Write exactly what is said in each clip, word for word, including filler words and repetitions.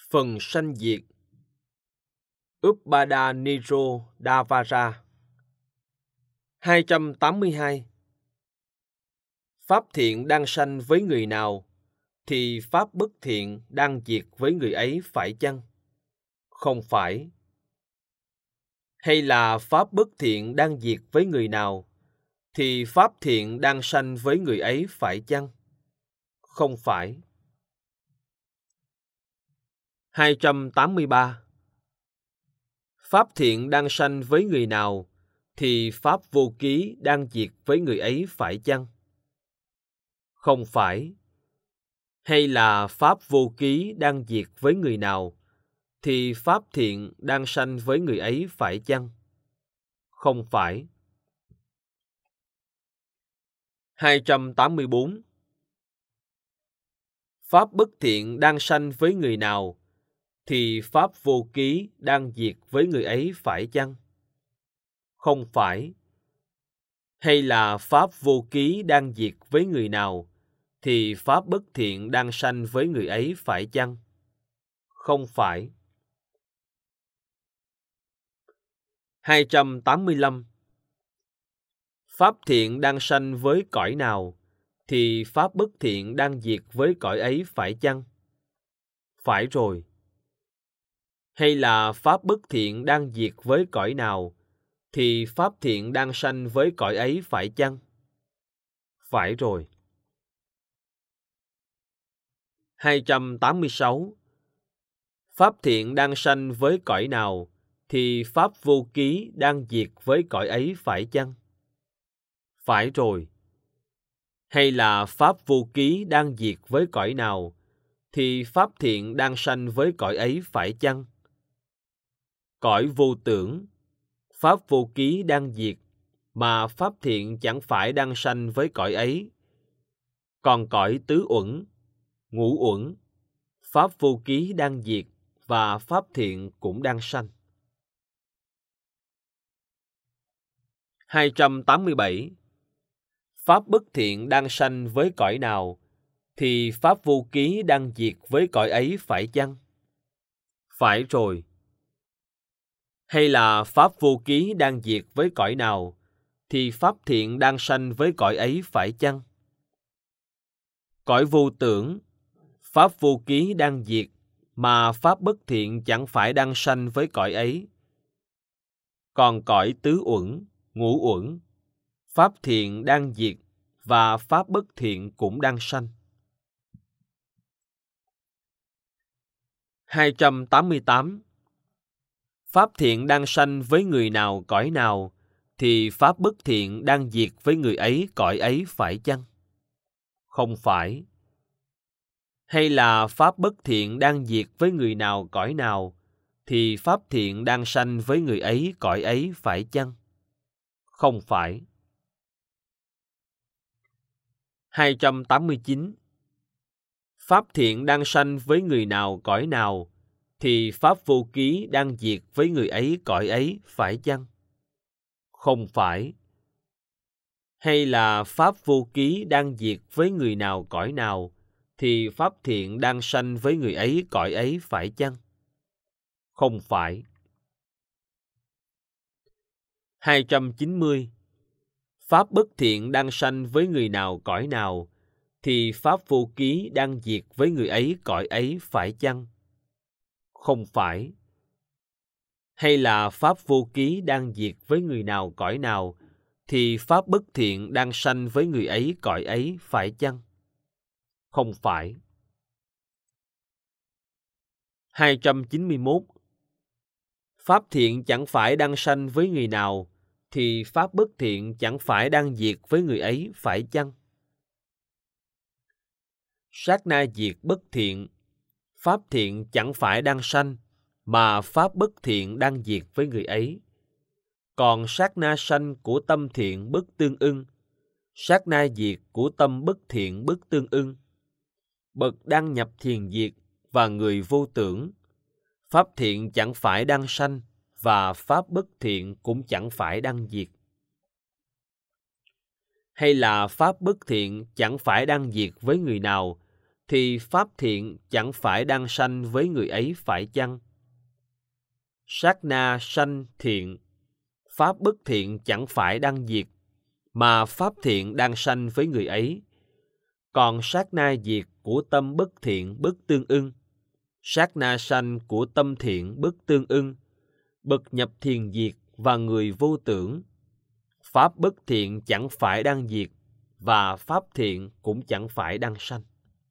Phần sanh diệt. Upada Niro Davara. hai trăm tám mươi hai. Pháp thiện đang sanh với người nào, thì pháp bất thiện đang diệt với người ấy phải chăng? Không phải. Hay là pháp bất thiện đang diệt với người nào, thì pháp thiện đang sanh với người ấy phải chăng? Không phải. hai trăm tám mươi ba. Pháp thiện đang sanh với người nào, thì pháp vô ký đang diệt với người ấy phải chăng? Không phải. Hay là pháp vô ký đang diệt với người nào, thì pháp thiện đang sanh với người ấy phải chăng? Không phải. hai trăm tám mươi bốn. Pháp bất thiện đang sanh với người nào, thì pháp vô ký đang diệt với người ấy phải chăng? Không phải. Hay là pháp vô ký đang diệt với người nào, thì pháp bất thiện đang sanh với người ấy phải chăng? Không phải. hai trăm tám mươi lăm. Pháp thiện đang sanh với cõi nào, thì pháp bất thiện đang diệt với cõi ấy phải chăng? Phải rồi. Hay là pháp bất thiện đang diệt với cõi nào, thì pháp thiện đang sanh với cõi ấy phải chăng? Phải rồi. hai trăm tám mươi sáu. Pháp thiện đang sanh với cõi nào, thì pháp vô ký đang diệt với cõi ấy phải chăng? Phải rồi. Hay là pháp vô ký đang diệt với cõi nào, thì pháp thiện đang sanh với cõi ấy phải chăng? Cõi vô tưởng, pháp vô ký đang diệt, mà pháp thiện chẳng phải đang sanh với cõi ấy. Còn cõi tứ uẩn, ngũ uẩn, pháp vô ký đang diệt, và pháp thiện cũng đang sanh. hai trăm tám mươi bảy. Pháp bất thiện đang sanh với cõi nào, thì pháp vô ký đang diệt với cõi ấy phải chăng? Phải rồi. Hay là pháp vô ký đang diệt với cõi nào, thì pháp thiện đang sanh với cõi ấy phải chăng? Cõi vô tưởng, pháp vô ký đang diệt, mà pháp bất thiện chẳng phải đang sanh với cõi ấy. Còn cõi tứ uẩn, ngũ uẩn, pháp thiện đang diệt, và pháp bất thiện cũng đang sanh. hai trăm tám mươi tám. Pháp thiện đang sanh với người nào cõi nào, thì pháp bất thiện đang diệt với người ấy cõi ấy phải chăng? Không phải. Hay là pháp bất thiện đang diệt với người nào cõi nào, thì pháp thiện đang sanh với người ấy cõi ấy phải chăng? Không phải. hai trăm tám mươi chín. Pháp thiện đang sanh với người nào cõi nào, thì pháp vô ký đang diệt với người ấy cõi ấy phải chăng? Không phải. Hay là pháp vô ký đang diệt với người nào cõi nào, thì pháp thiện đang sanh với người ấy cõi ấy phải chăng? Không phải. hai trăm chín mươi. Pháp bất thiện đang sanh với người nào cõi nào, thì pháp vô ký đang diệt với người ấy cõi ấy phải chăng? Không phải. Hay là pháp vô ký đang diệt với người nào cõi nào, thì pháp bất thiện đang sanh với người ấy cõi ấy phải chăng? Không phải. hai trăm chín mươi mốt. Pháp thiện chẳng phải đang sanh với người nào, thì pháp bất thiện chẳng phải đang diệt với người ấy phải chăng? Sát na diệt bất thiện, pháp thiện chẳng phải đang sanh, mà pháp bất thiện đang diệt với người ấy. Còn sát na sanh của tâm thiện bất tương ưng, sát na diệt của tâm bất thiện bất tương ưng. Bậc đang nhập thiền diệt và người vô tưởng, pháp thiện chẳng phải đang sanh, và pháp bất thiện cũng chẳng phải đang diệt. Hay là pháp bất thiện chẳng phải đang diệt với người nào, thì pháp thiện chẳng phải đang sanh với người ấy phải chăng? Sát na sanh thiện, pháp bất thiện chẳng phải đang diệt, mà pháp thiện đang sanh với người ấy. Còn sát na diệt của tâm bất thiện bất tương ưng, sát na sanh của tâm thiện bất tương ưng, bậc nhập thiền diệt và người vô tưởng. Pháp bất thiện chẳng phải đang diệt, và pháp thiện cũng chẳng phải đang sanh.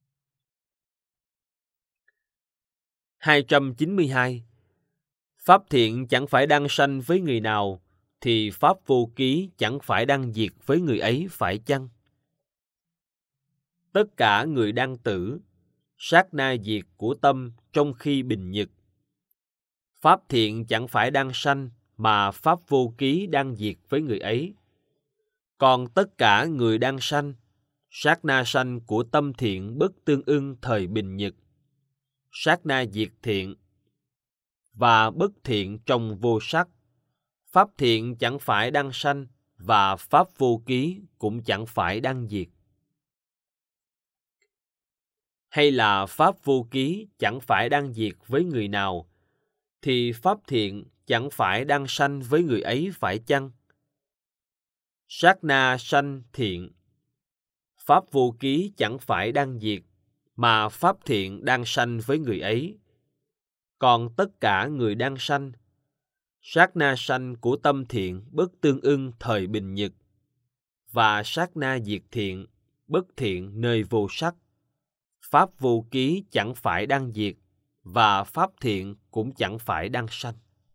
hai trăm chín mươi hai. Pháp thiện chẳng phải đang sanh với người nào, thì pháp vô ký chẳng phải đang diệt với người ấy phải chăng? Tất cả người đang tử, sát na diệt của tâm trong khi bình nhật. Pháp thiện chẳng phải đang sanh, mà pháp vô ký đang diệt với người ấy. Còn tất cả người đang sanh, sát na sanh của tâm thiện bất tương ưng thời bình nhật. Sát na diệt thiện và bất thiện trong vô sắc. Pháp thiện chẳng phải đang sanh, và pháp vô ký cũng chẳng phải đang diệt. Hay là pháp vô ký chẳng phải đang diệt với người nào, thì pháp thiện chẳng phải đang sanh với người ấy phải chăng? Sát na sanh thiện, pháp vô ký chẳng phải đang diệt, mà pháp thiện đang sanh với người ấy. Còn tất cả người đang sanh, sát na sanh của tâm thiện bất tương ưng thời bình nhật, và sát na diệt thiện, bất thiện nơi vô sắc. Pháp vô ký chẳng phải đang diệt, và pháp thiện cũng chẳng phải đang sanh.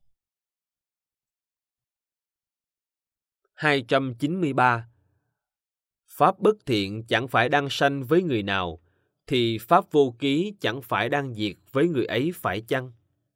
hai trăm chín mươi ba. Pháp bất thiện chẳng phải đang sanh với người nào, thì pháp vô ký chẳng phải đang diệt với người ấy phải chăng?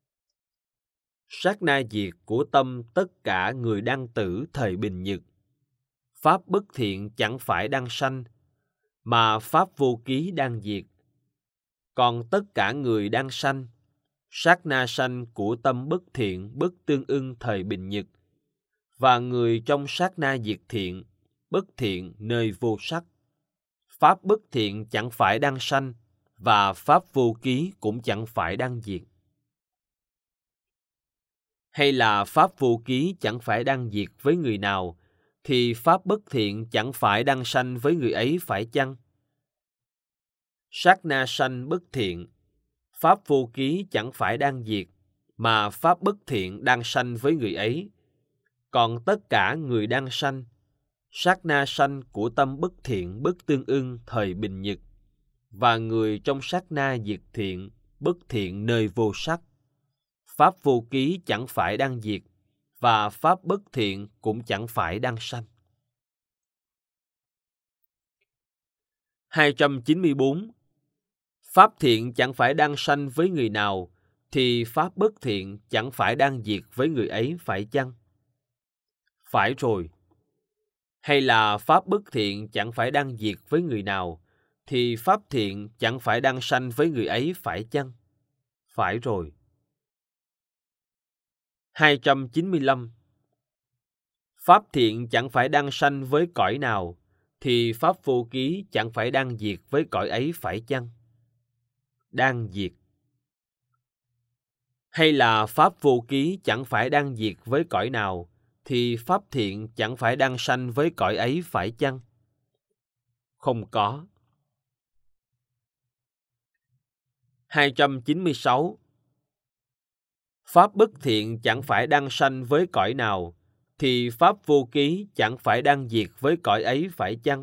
Sát na diệt của tâm tất cả người đang tử thời bình nhật. Pháp bất thiện chẳng phải đang sanh, mà pháp vô ký đang diệt. Còn tất cả người đang sanh, sát na sanh của tâm bất thiện bất tương ưng thời bình nhật, và người trong sát na diệt thiện, bất thiện nơi vô sắc. Pháp bất thiện chẳng phải đang sanh, và pháp vô ký cũng chẳng phải đang diệt. Hay là pháp vô ký chẳng phải đang diệt với người nào, thì pháp bất thiện chẳng phải đang sanh với người ấy phải chăng? Sát na sanh bất thiện, pháp vô ký chẳng phải đang diệt, mà pháp bất thiện đang sanh với người ấy. Còn tất cả người đang sanh, sát na sanh của tâm bất thiện bất tương ưng thời bình nhật, và người trong sát na diệt thiện, bất thiện nơi vô sắc. Pháp vô ký chẳng phải đang diệt, và pháp bất thiện cũng chẳng phải đang sanh. hai trăm chín mươi bốn. Pháp thiện chẳng phải đang sanh với người nào, thì pháp bất thiện chẳng phải đang diệt với người ấy phải chăng? Phải rồi. Hay là pháp bất thiện chẳng phải đang diệt với người nào, thì pháp thiện chẳng phải đang sanh với người ấy phải chăng? Phải rồi. hai trăm chín mươi lăm. Pháp thiện chẳng phải đang sanh với cõi nào, thì pháp vô ký chẳng phải đang diệt với cõi ấy phải chăng? Đang diệt. Hay là pháp vô ký chẳng phải đang diệt với cõi nào, thì pháp thiện chẳng phải đang sanh với cõi ấy phải chăng? Không có. hai trăm chín mươi sáu. Pháp bất thiện chẳng phải đang sanh với cõi nào, thì pháp vô ký chẳng phải đang diệt với cõi ấy phải chăng?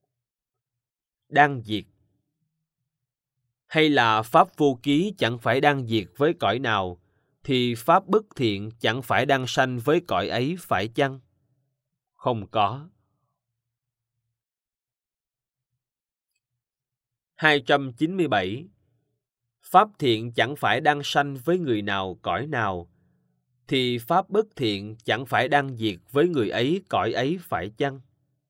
Đang diệt. Hay là pháp vô ký chẳng phải đang diệt với cõi nào, thì pháp bất thiện chẳng phải đang sanh với cõi ấy phải chăng? Không có. hai trăm chín mươi bảy. Pháp thiện chẳng phải đang sanh với người nào cõi nào, thì pháp bất thiện chẳng phải đang diệt với người ấy cõi ấy phải chăng?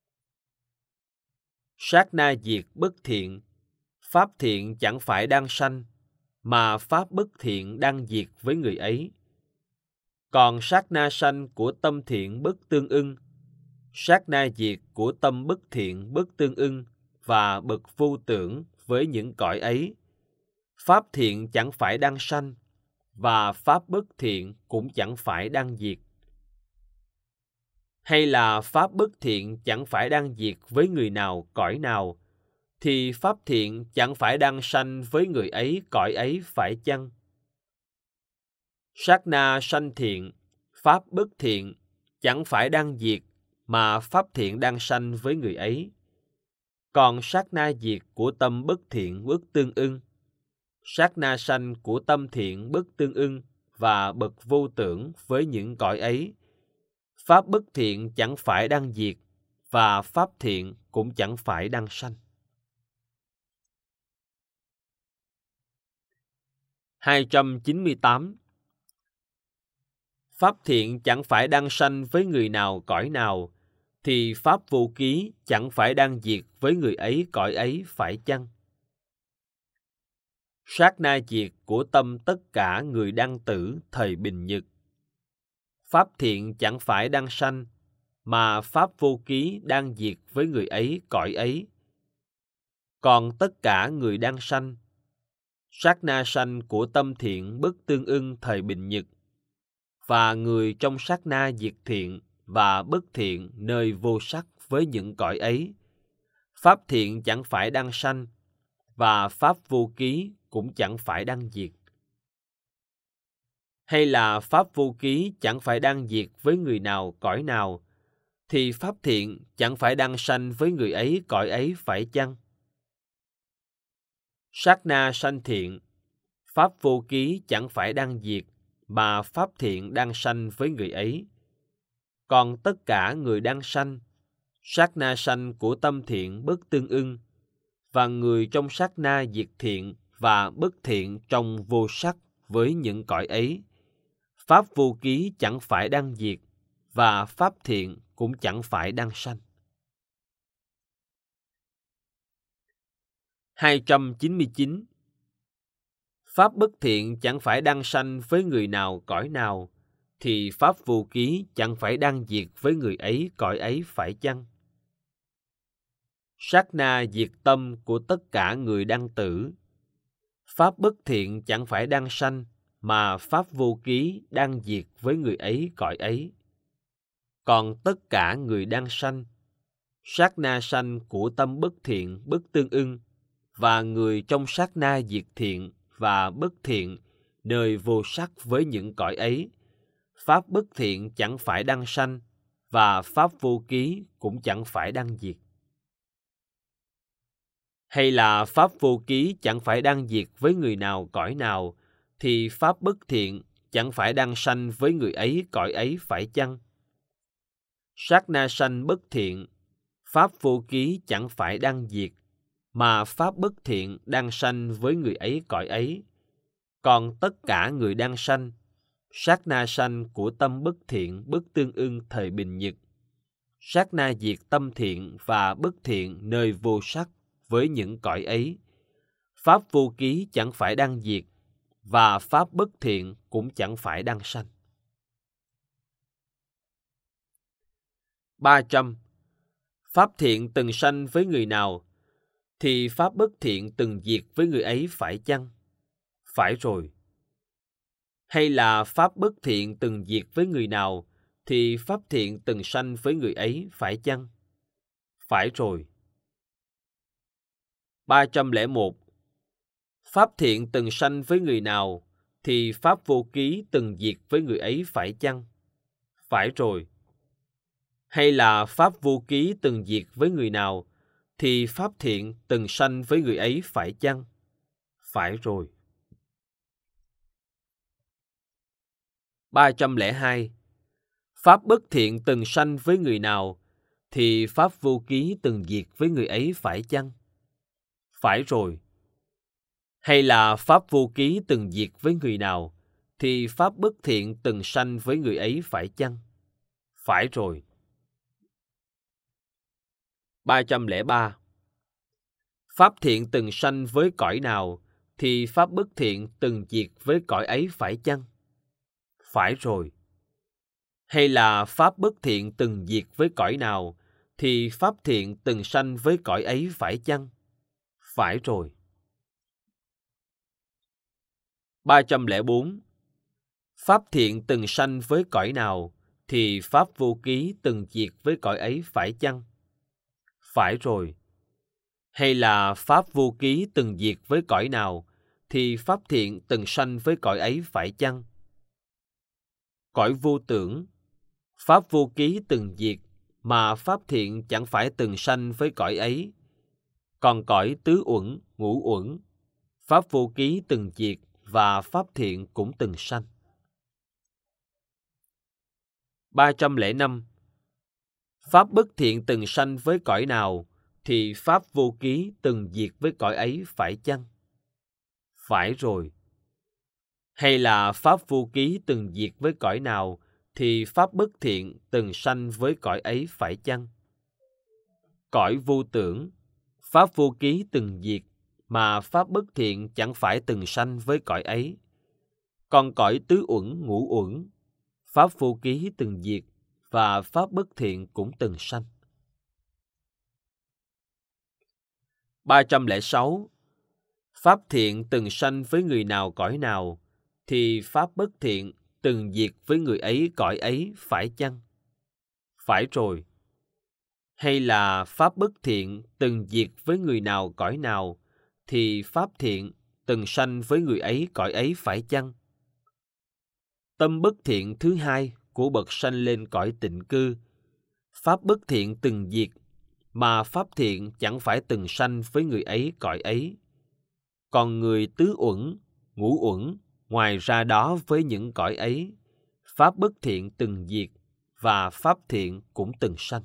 Sát na diệt bất thiện, pháp thiện chẳng phải đang sanh, mà pháp bất thiện đang diệt với người ấy. Còn sát na sanh của tâm thiện bất tương ưng, sát na diệt của tâm bất thiện bất tương ưng, và bậc vô tưởng, với những cõi ấy. Pháp thiện chẳng phải đang sanh, và pháp bất thiện cũng chẳng phải đang diệt. Hay là pháp bất thiện chẳng phải đang diệt với người nào, cõi nào, thì pháp thiện chẳng phải đang sanh với người ấy, cõi ấy, phải chăng? Sát na sanh thiện, pháp bất thiện chẳng phải đang diệt, mà pháp thiện đang sanh với người ấy. Còn sát na diệt của tâm bất thiện bất tương ưng, sát na sanh của tâm thiện bất tương ưng và bậc vô tưởng với những cõi ấy. Pháp bất thiện chẳng phải đang diệt, và pháp thiện cũng chẳng phải đang sanh. hai trăm chín mươi tám. Pháp thiện chẳng phải đang sanh với người nào, cõi nào, thì pháp vô ký chẳng phải đang diệt với người ấy, cõi ấy, phải chăng? Sát na diệt của tâm tất cả người đang tử thời bình nhật. Pháp thiện chẳng phải đang sanh, mà pháp vô ký đang diệt với người ấy, cõi ấy. Còn tất cả người đang sanh, sát na sanh của tâm thiện bất tương ưng thời bình nhật, và người trong sát na diệt thiện và bất thiện nơi vô sắc với những cõi ấy. Pháp thiện chẳng phải đang sanh, và pháp vô ký cũng chẳng phải đang diệt. Hay là pháp vô ký chẳng phải đang diệt với người nào, cõi nào, thì pháp thiện chẳng phải đang sanh với người ấy, cõi ấy, phải chăng? Sát na sanh thiện, pháp vô ký chẳng phải đang diệt, mà pháp thiện đang sanh với người ấy. Còn tất cả người đang sanh, sát na sanh của tâm thiện bất tương ưng, và người trong sát na diệt thiện và bất thiện trong vô sắc với những cõi ấy. Pháp vô ký chẳng phải đang diệt, và pháp thiện cũng chẳng phải đang sanh. hai trăm chín mươi chín. Pháp bất thiện chẳng phải đang sanh với người nào, cõi nào, thì pháp vô ký chẳng phải đang diệt với người ấy, cõi ấy, phải chăng? Sát na diệt tâm của tất cả người đang tử. Pháp bất thiện chẳng phải đang sanh, mà pháp vô ký đang diệt với người ấy, cõi ấy. Còn tất cả người đang sanh, sát na sanh của tâm bất thiện bất tương ưng, và người trong sát na diệt thiện và bất thiện nơi vô sắc với những cõi ấy. Pháp bất thiện chẳng phải đang sanh, và pháp vô ký cũng chẳng phải đang diệt. Hay là pháp vô ký chẳng phải đang diệt với người nào, cõi nào, thì pháp bất thiện chẳng phải đang sanh với người ấy, cõi ấy, phải chăng? Sát na sanh bất thiện, pháp vô ký chẳng phải đang diệt, mà pháp bất thiện đang sanh với người ấy, cõi ấy. Còn tất cả người đang sanh, sát na sanh của tâm bất thiện bất tương ưng thời bình nhật, sát na diệt tâm thiện và bất thiện nơi vô sắc với những cõi ấy. Pháp vô ký chẳng phải đang diệt, và pháp bất thiện cũng chẳng phải đang sanh. ba trăm. Pháp thiện từng sanh với người nào, thì pháp bất thiện từng diệt với người ấy, phải chăng? Phải rồi. Hay là pháp bất thiện từng diệt với người nào, thì pháp thiện từng sanh với người ấy, phải chăng? Phải rồi. ba trăm lẻ một. Pháp thiện từng sanh với người nào, thì pháp vô ký từng diệt với người ấy, phải chăng? Phải rồi. Hay là pháp vô ký từng diệt với người nào, thì pháp thiện từng sanh với người ấy, phải chăng? Phải rồi. ba trăm lẻ hai. Pháp bất thiện từng sanh với người nào, thì pháp vô ký từng diệt với người ấy, phải chăng? Phải rồi. Hay là pháp vô ký từng diệt với người nào, thì pháp bất thiện từng sanh với người ấy, phải chăng? Phải rồi. ba trăm lẻ ba. Pháp thiện từng sanh với cõi nào, thì pháp bất thiện từng diệt với cõi ấy, phải chăng? Phải rồi. Hay là pháp bất thiện từng diệt với cõi nào, thì pháp thiện từng sanh với cõi ấy, phải chăng? Phải rồi. ba trăm lẻ bốn. Pháp thiện từng sanh với cõi nào, thì pháp vô ký từng diệt với cõi ấy phải chăng? Phải rồi. Hay là pháp vô ký từng diệt với cõi nào, thì pháp thiện từng sanh với cõi ấy phải chăng? Cõi vô tưởng, pháp vô ký từng diệt, mà pháp thiện chẳng phải từng sanh với cõi ấy. Còn cõi tứ uẩn, ngũ uẩn, pháp vô ký từng diệt và pháp thiện cũng từng sanh. ba trăm lẻ năm. Pháp bất thiện từng sanh với cõi nào, thì pháp vô ký từng diệt với cõi ấy phải chăng? Phải rồi. Hay là pháp vô ký từng diệt với cõi nào, thì pháp bất thiện từng sanh với cõi ấy phải chăng? Cõi vô tưởng, pháp vô ký từng diệt, mà pháp bất thiện chẳng phải từng sanh với cõi ấy. Còn cõi tứ uẩn, ngũ uẩn, pháp vô ký từng diệt, và pháp bất thiện cũng từng sanh. ba trăm lẻ sáu. Pháp thiện từng sanh với người nào cõi nào, thì pháp bất thiện từng diệt với người ấy cõi ấy phải chăng? Phải rồi. Hay là pháp bất thiện từng diệt với người nào cõi nào, thì pháp thiện từng sanh với người ấy cõi ấy phải chăng? Tâm bất thiện thứ hai của bậc sanh lên cõi tịnh cư, pháp bất thiện từng diệt, mà pháp thiện chẳng phải từng sanh với người ấy cõi ấy. Còn người tứ uẩn, ngũ uẩn, ngoài ra đó với những cõi ấy, pháp bất thiện từng diệt, và pháp thiện cũng từng sanh.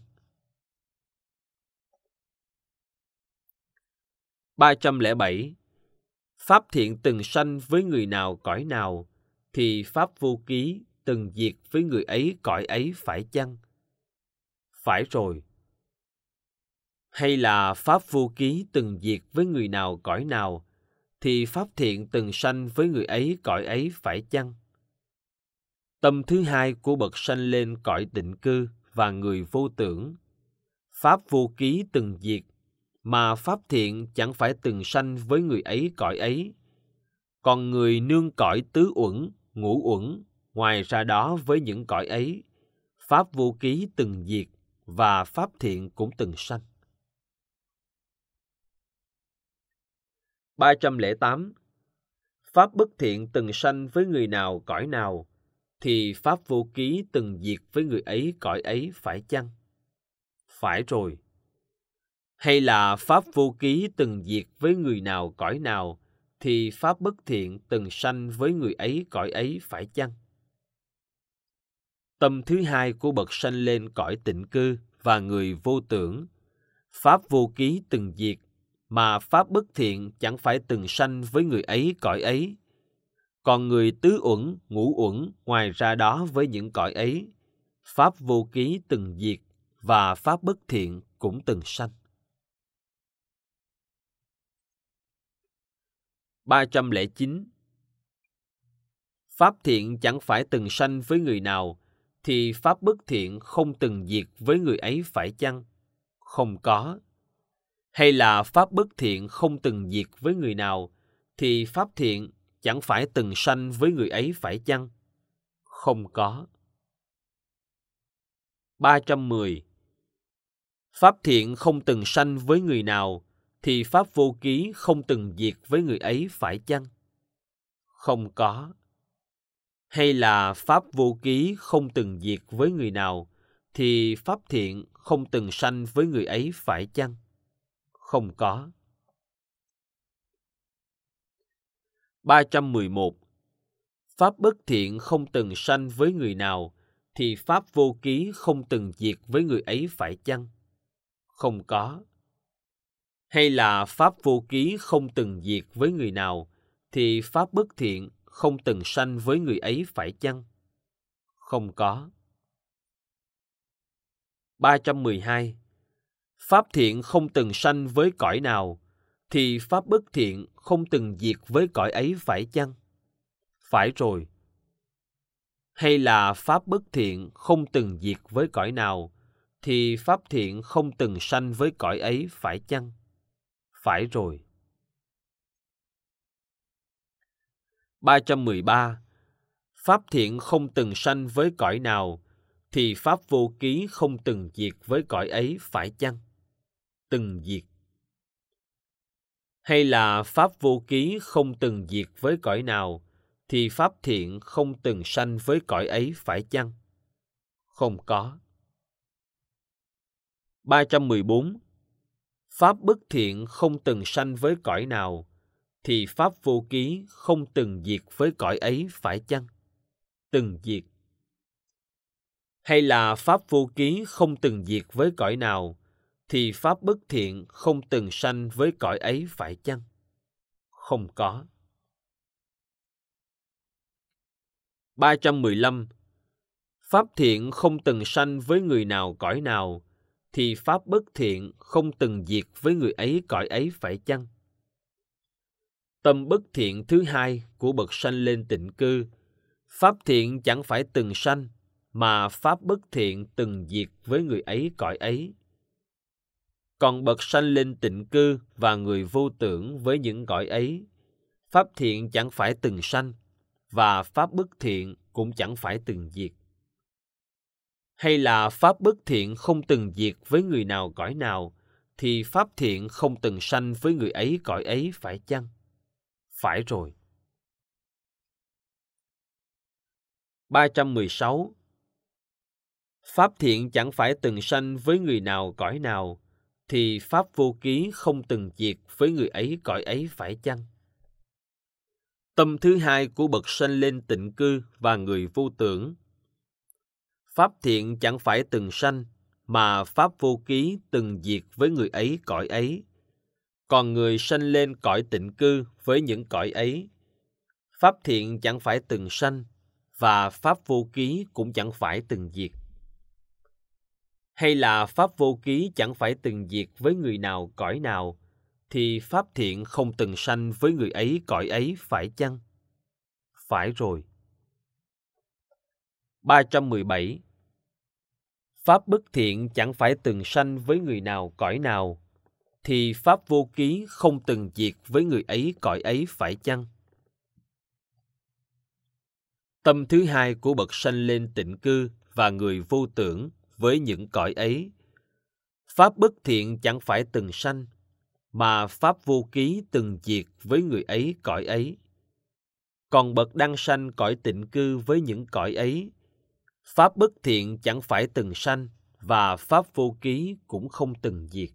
ba trăm lẻ bảy. Pháp thiện từng sanh với người nào cõi nào, thì pháp vô ký từng diệt với người ấy cõi ấy phải chăng? Phải rồi. Hay là pháp vô ký từng diệt với người nào cõi nào, thì pháp thiện từng sanh với người ấy cõi ấy phải chăng? Tâm thứ hai của bậc sanh lên cõi tịnh cư và người vô tưởng, pháp vô ký từng diệt, mà pháp thiện chẳng phải từng sanh với người ấy cõi ấy. Còn người nương cõi tứ uẩn, ngũ uẩn, ngoài ra đó với những cõi ấy, pháp vô ký từng diệt, và pháp thiện cũng từng sanh. ba trăm lẻ tám. Pháp bất thiện từng sanh với người nào cõi nào, thì pháp vô ký từng diệt với người ấy cõi ấy phải chăng? Phải rồi. Hay là pháp vô ký từng diệt với người nào cõi nào, thì pháp bất thiện từng sanh với người ấy cõi ấy phải chăng? Tâm thứ hai của bậc sanh lên cõi tịnh cư và người vô tưởng, pháp vô ký từng diệt, mà pháp bất thiện chẳng phải từng sanh với người ấy cõi ấy. Còn người tứ uẩn, ngũ uẩn, ngoài ra đó với những cõi ấy, pháp vô ký từng diệt, và pháp bất thiện cũng từng sanh. ba trăm lẻ chín. Pháp thiện chẳng phải từng sanh với người nào, thì pháp bất thiện không từng diệt với người ấy phải chăng? Không có. Hay là pháp bất thiện không từng diệt với người nào, thì pháp thiện chẳng phải từng sanh với người ấy phải chăng? Không có. ba trăm mười. Pháp thiện không từng sanh với người nào, thì pháp vô ký không từng diệt với người ấy phải chăng? Không có. Hay là pháp vô ký không từng diệt với người nào, thì pháp thiện không từng sanh với người ấy phải chăng? Không có. ba trăm mười một. Pháp bất thiện không từng sanh với người nào, thì pháp vô ký không từng diệt với người ấy phải chăng? Không có. Hay là pháp vô ký không từng diệt với người nào, thì pháp bất thiện không từng sanh với người ấy phải chăng? Không có. ba trăm mười hai. Pháp thiện không từng sanh với cõi nào, thì pháp bất thiện không từng diệt với cõi ấy phải chăng? Phải rồi. Hay là pháp bất thiện không từng diệt với cõi nào, thì pháp thiện không từng sanh với cõi ấy phải chăng? Phải rồi. ba trăm mười ba. Pháp thiện không từng sanh với cõi nào, thì pháp vô ký không từng diệt với cõi ấy, phải chăng? Từng diệt. Hay là pháp vô ký không từng diệt với cõi nào, thì pháp thiện không từng sanh với cõi ấy, phải chăng? Không có. ba trăm mười bốn. Pháp bất thiện không từng sanh với cõi nào, thì pháp vô ký không từng diệt với cõi ấy, phải chăng? Từng diệt. Hay là pháp vô ký không từng diệt với cõi nào, thì pháp bất thiện không từng sanh với cõi ấy, phải chăng? Không có. ba trăm mười lăm. Pháp thiện không từng sanh với người nào cõi nào, thì pháp bất thiện không từng diệt với người ấy cõi ấy, phải chăng? Tâm bất thiện thứ hai của bậc sanh lên tịnh cư, pháp thiện chẳng phải từng sanh, mà pháp bất thiện từng diệt với người ấy cõi ấy. Còn bậc sanh lên tịnh cư và người vô tưởng với những cõi ấy, pháp thiện chẳng phải từng sanh, và pháp bất thiện cũng chẳng phải từng diệt. Hay là pháp bất thiện không từng diệt với người nào cõi nào, thì pháp thiện không từng sanh với người ấy cõi ấy, phải chăng? Phải rồi. ba trăm mười sáu. Pháp thiện chẳng phải từng sanh với người nào cõi nào, thì pháp vô ký không từng diệt với người ấy cõi ấy, phải chăng? Tâm thứ hai của bậc sanh lên tịnh cư và người vô tưởng. Pháp thiện chẳng phải từng sanh, mà pháp vô ký từng diệt với người ấy cõi ấy. Còn người sanh lên cõi tịnh cư với những cõi ấy, pháp thiện chẳng phải từng sanh, và pháp vô ký cũng chẳng phải từng diệt. Hay là pháp vô ký chẳng phải từng diệt với người nào cõi nào, thì pháp thiện không từng sanh với người ấy cõi ấy, phải chăng? Phải rồi. ba trăm mười bảy. Pháp bất thiện chẳng phải từng sanh với người nào cõi nào, thì pháp vô ký không từng diệt với người ấy cõi ấy, phải chăng? Tâm thứ hai của bậc sanh lên tịnh cư và người vô tưởng với những cõi ấy, pháp bất thiện chẳng phải từng sanh, mà pháp vô ký từng diệt với người ấy cõi ấy. Còn bậc đang sanh cõi tịnh cư với những cõi ấy, pháp bất thiện chẳng phải từng sanh, và pháp vô ký cũng không từng diệt.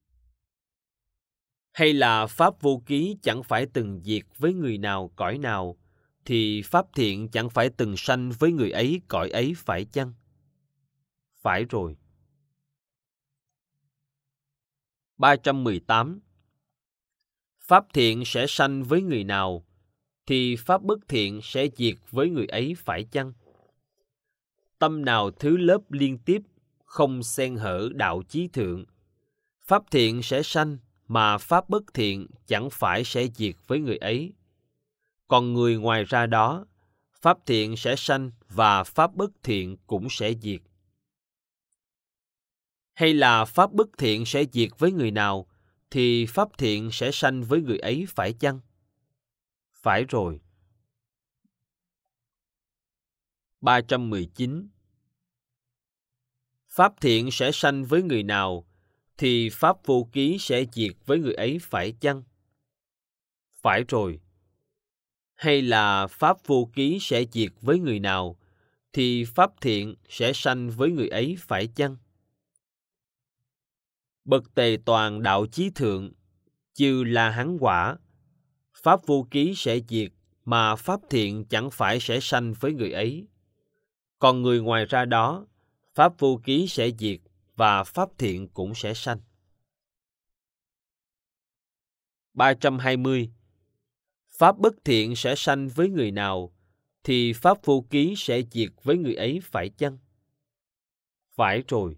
Hay là pháp vô ký chẳng phải từng diệt với người nào cõi nào, thì pháp thiện chẳng phải từng sanh với người ấy cõi ấy, phải chăng? Phải rồi. ba trăm mười tám. Pháp thiện sẽ sanh với người nào, thì pháp bất thiện sẽ diệt với người ấy, phải chăng? Tâm nào thứ lớp liên tiếp, không xen hở đạo chí thượng, pháp thiện sẽ sanh, mà pháp bất thiện chẳng phải sẽ diệt với người ấy. Còn người ngoài ra đó, pháp thiện sẽ sanh và pháp bất thiện cũng sẽ diệt. Hay là pháp bất thiện sẽ diệt với người nào, thì pháp thiện sẽ sanh với người ấy, phải chăng? Phải rồi. ba trăm mười chín. Pháp thiện sẽ sanh với người nào, thì pháp vô ký sẽ diệt với người ấy, phải chăng? Phải rồi. Hay là pháp vô ký sẽ diệt với người nào, thì pháp thiện sẽ sanh với người ấy, phải chăng? Bậc tề toàn đạo chí thượng, chư La Hán quả, pháp vô ký sẽ diệt, mà pháp thiện chẳng phải sẽ sanh với người ấy. Còn người ngoài ra đó, pháp vô ký sẽ diệt và pháp thiện cũng sẽ sanh. ba trăm hai mươi. Pháp bất thiện sẽ sanh với người nào, thì pháp vô ký sẽ diệt với người ấy, phải chăng? Phải rồi.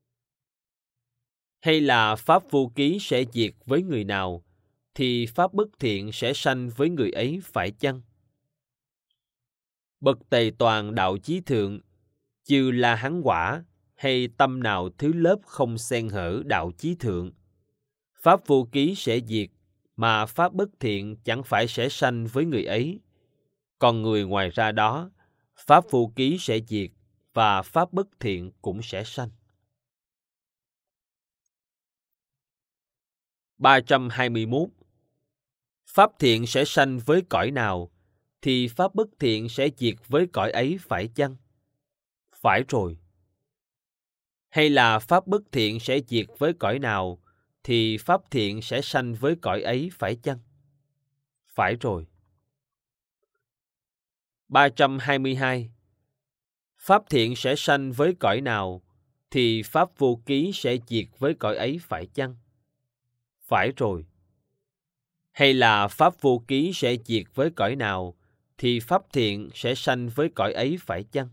Hay là pháp vô ký sẽ diệt với người nào, thì pháp bất thiện sẽ sanh với người ấy, phải chăng? Bậc tề toàn đạo chí thượng, chư La Hán quả, hay tâm nào thứ lớp không xen hở đạo chí thượng, pháp vô ký sẽ diệt, mà pháp bất thiện chẳng phải sẽ sanh với người ấy. Còn người ngoài ra đó, pháp vô ký sẽ diệt và pháp bất thiện cũng sẽ sanh. ba trăm hai mươi mốt. Pháp thiện sẽ sanh với cõi nào, thì pháp bất thiện sẽ diệt với cõi ấy phải chăng? Phải rồi. Hay là pháp bất thiện sẽ diệt với cõi nào, thì pháp thiện sẽ sanh với cõi ấy phải chăng? Phải rồi. ba trăm hai mươi hai. Pháp thiện sẽ sanh với cõi nào, thì pháp vô ký sẽ diệt với cõi ấy phải chăng? Phải rồi. Hay là pháp vô ký sẽ diệt với cõi nào, thì pháp thiện sẽ sanh với cõi ấy phải chăng?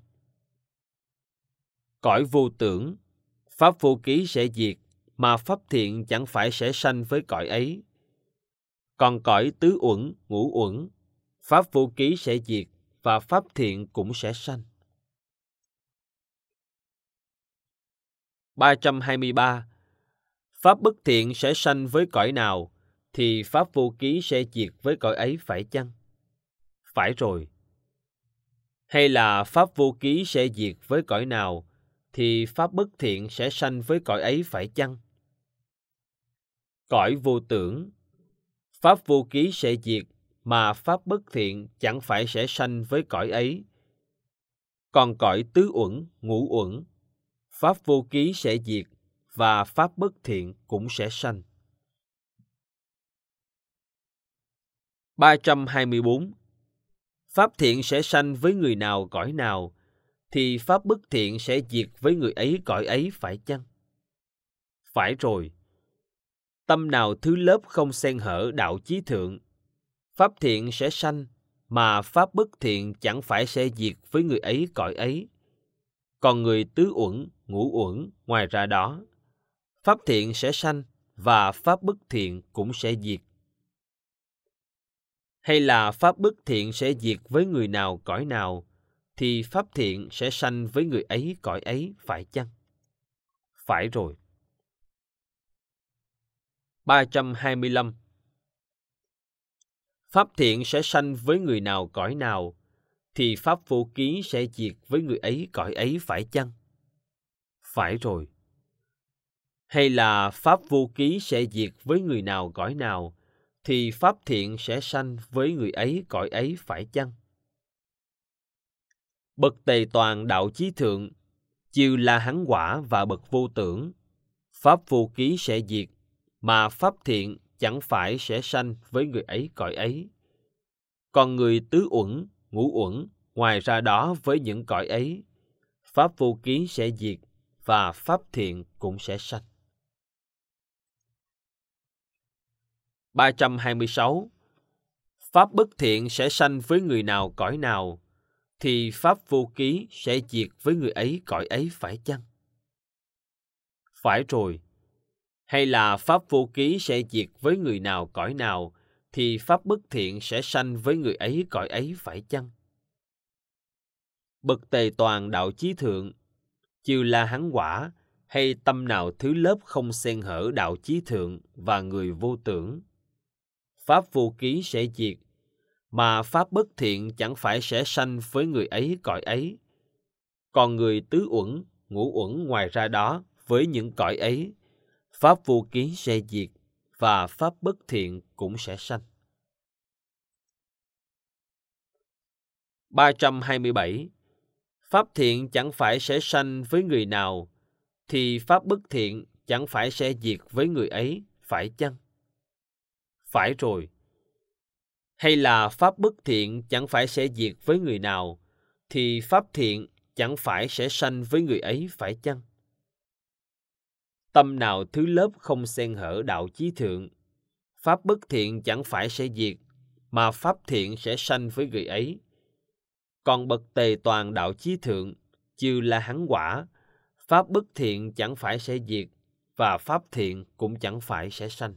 Cõi vô tưởng, pháp vô ký sẽ diệt, mà pháp thiện chẳng phải sẽ sanh với cõi ấy. Còn cõi tứ uẩn, ngũ uẩn, pháp vô ký sẽ diệt, và pháp thiện cũng sẽ sanh. ba trăm hai mươi ba. Pháp bất thiện sẽ sanh với cõi nào, thì pháp vô ký sẽ diệt với cõi ấy phải chăng? Phải rồi. Hay là pháp vô ký sẽ diệt với cõi nào, thì pháp bất thiện sẽ sanh với cõi ấy phải chăng? Cõi vô tưởng, pháp vô ký sẽ diệt, mà pháp bất thiện chẳng phải sẽ sanh với cõi ấy. Còn cõi tứ uẩn, ngũ uẩn, pháp vô ký sẽ diệt, và pháp bất thiện cũng sẽ sanh. ba trăm hai mươi bốn. Pháp thiện sẽ sanh với người nào cõi nào, thì pháp bất thiện sẽ diệt với người ấy cõi ấy phải chăng? Phải rồi. Tâm nào thứ lớp không xen hở đạo chí thượng, pháp thiện sẽ sanh, mà pháp bất thiện chẳng phải sẽ diệt với người ấy cõi ấy. Còn người tứ uẩn, ngũ uẩn ngoài ra đó, pháp thiện sẽ sanh, và pháp bất thiện cũng sẽ diệt. Hay là pháp bất thiện sẽ diệt với người nào cõi nào, thì pháp thiện sẽ sanh với người ấy cõi ấy phải chăng? Phải rồi. ba trăm hai mươi lăm. Pháp thiện sẽ sanh với người nào cõi nào, thì pháp vô ký sẽ diệt với người ấy cõi ấy phải chăng? Phải rồi. Hay là pháp vô ký sẽ diệt với người nào cõi nào, thì pháp thiện sẽ sanh với người ấy cõi ấy phải chăng? Bậc tề toàn đạo chí thượng, chư La Hán quả và bậc vô tưởng, pháp vô ký sẽ diệt, mà pháp thiện chẳng phải sẽ sanh với người ấy cõi ấy. Còn người tứ uẩn, ngũ uẩn ngoài ra đó với những cõi ấy, pháp vô ký sẽ diệt, và pháp thiện cũng sẽ sanh. ba trăm hai mươi sáu. Pháp bất thiện sẽ sanh với người nào cõi nào, thì pháp vô ký sẽ diệt với người ấy cõi ấy phải chăng? Phải rồi. Hay là pháp vô ký sẽ diệt với người nào cõi nào, thì pháp bất thiện sẽ sanh với người ấy cõi ấy phải chăng? Bậc tề toàn đạo chí thượng, chư La Hán quả, hay tâm nào thứ lớp không xen hở đạo chí thượng và người vô tưởng, pháp vô ký sẽ diệt, mà pháp bất thiện chẳng phải sẽ sanh với người ấy cõi ấy. Còn người tứ uẩn, ngũ uẩn ngoài ra đó với những cõi ấy, pháp vô ký sẽ diệt, và pháp bất thiện cũng sẽ sanh. ba trăm hai mươi bảy. Pháp thiện chẳng phải sẽ sanh với người nào, thì pháp bất thiện chẳng phải sẽ diệt với người ấy, phải chăng? Phải rồi. Hay là pháp bất thiện chẳng phải sẽ diệt với người nào, thì pháp thiện chẳng phải sẽ sanh với người ấy, phải chăng? Tâm nào thứ lớp không xen hở đạo chí thượng, pháp bất thiện chẳng phải sẽ diệt, mà pháp thiện sẽ sanh với người ấy. Còn bậc tề toàn đạo chí thượng, chư La Hán quả, pháp bất thiện chẳng phải sẽ diệt, và pháp thiện cũng chẳng phải sẽ sanh.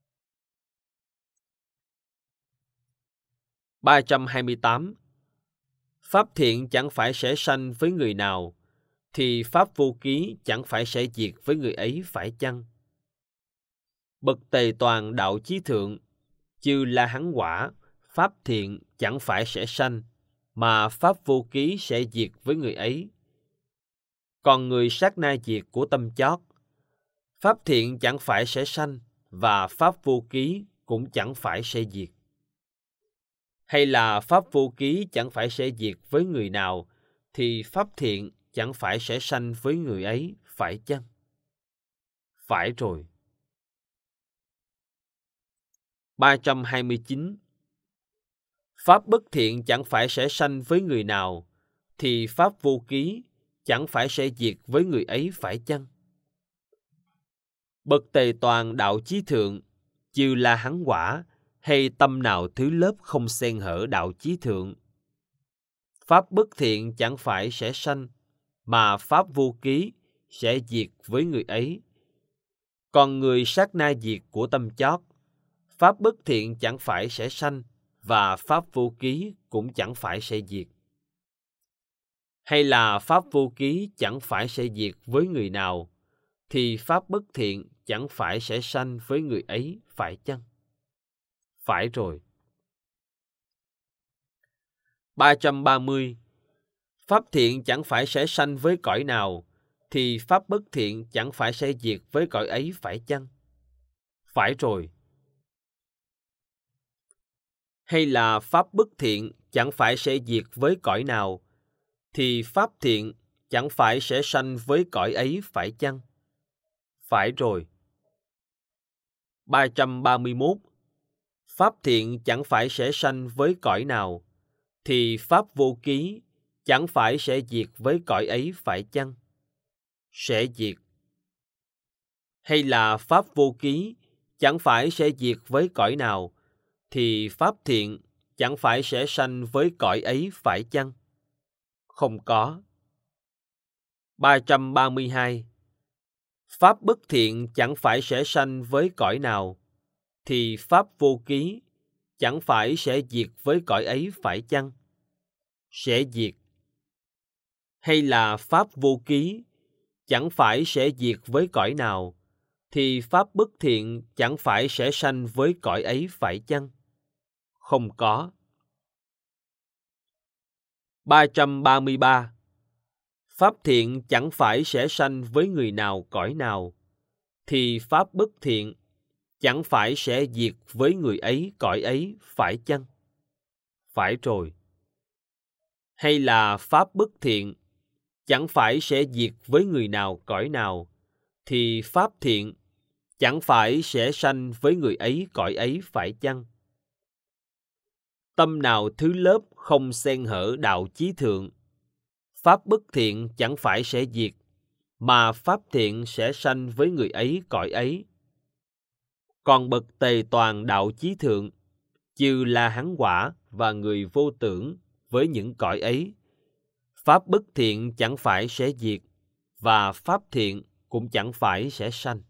ba trăm hai mươi tám. Pháp thiện chẳng phải sẽ sanh với người nào, thì pháp vô ký chẳng phải sẽ diệt với người ấy, phải chăng? Bậc tề toàn đạo chí thượng, chư La Hán quả, pháp thiện chẳng phải sẽ sanh, mà pháp vô ký sẽ diệt với người ấy. Còn người sát na diệt của tâm chót, pháp thiện chẳng phải sẽ sanh, và pháp vô ký cũng chẳng phải sẽ diệt. Hay là pháp vô ký chẳng phải sẽ diệt với người nào, thì pháp thiện chẳng phải sẽ sanh với người ấy, phải chăng? Phải rồi. ba trăm hai mươi chín. Pháp bất thiện chẳng phải sẽ sanh với người nào, thì pháp vô ký chẳng phải sẽ diệt với người ấy, phải chăng? Bậc tề toàn đạo chí thượng, chư la hán quả, hay tâm nào thứ lớp không xen hở đạo chí thượng. Pháp bất thiện chẳng phải sẽ sanh, mà pháp vô ký sẽ diệt với người ấy. Còn người sát na diệt của tâm chót, pháp bất thiện chẳng phải sẽ sanh, và pháp vô ký cũng chẳng phải sẽ diệt. Hay là pháp vô ký chẳng phải sẽ diệt với người nào, thì pháp bất thiện chẳng phải sẽ sanh với người ấy, phải chăng? Phải rồi. ba trăm ba mươi. Pháp thiện chẳng phải sẽ sanh với cõi nào, thì pháp bất thiện chẳng phải sẽ diệt với cõi ấy, phải chăng? Phải rồi. Hay là pháp bất thiện chẳng phải sẽ diệt với cõi nào, thì pháp thiện chẳng phải sẽ sanh với cõi ấy, phải chăng? Phải rồi. ba trăm ba mươi mốt. Pháp thiện chẳng phải sẽ sanh với cõi nào, thì pháp vô ký chẳng phải sẽ diệt với cõi ấy, phải chăng? Sẽ diệt. Hay là pháp vô ký chẳng phải sẽ diệt với cõi nào, thì pháp thiện chẳng phải sẽ sanh với cõi ấy, phải chăng? Không có. ba trăm ba mươi hai. Pháp bất thiện chẳng phải sẽ sanh với cõi nào, thì pháp vô ký chẳng phải sẽ diệt với cõi ấy, phải chăng? Sẽ diệt. Hay là pháp vô ký chẳng phải sẽ diệt với cõi nào, thì pháp bất thiện chẳng phải sẽ sanh với cõi ấy, phải chăng? Không có. ba trăm ba mươi ba. Pháp thiện chẳng phải sẽ sanh với người nào cõi nào, thì pháp bất thiện chẳng phải sẽ diệt với người ấy cõi ấy, phải chăng? Phải rồi. Hay là pháp bất thiện chẳng phải sẽ diệt với người nào cõi nào, thì pháp thiện chẳng phải sẽ sanh với người ấy cõi ấy, phải chăng? Tâm nào thứ lớp không xen hở đạo chí thượng, pháp bất thiện chẳng phải sẽ diệt, mà pháp thiện sẽ sanh với người ấy cõi ấy. Còn bậc tề toàn đạo chí thượng, chư la hán quả và người vô tưởng với những cõi ấy, pháp bất thiện chẳng phải sẽ diệt, và pháp thiện cũng chẳng phải sẽ sanh.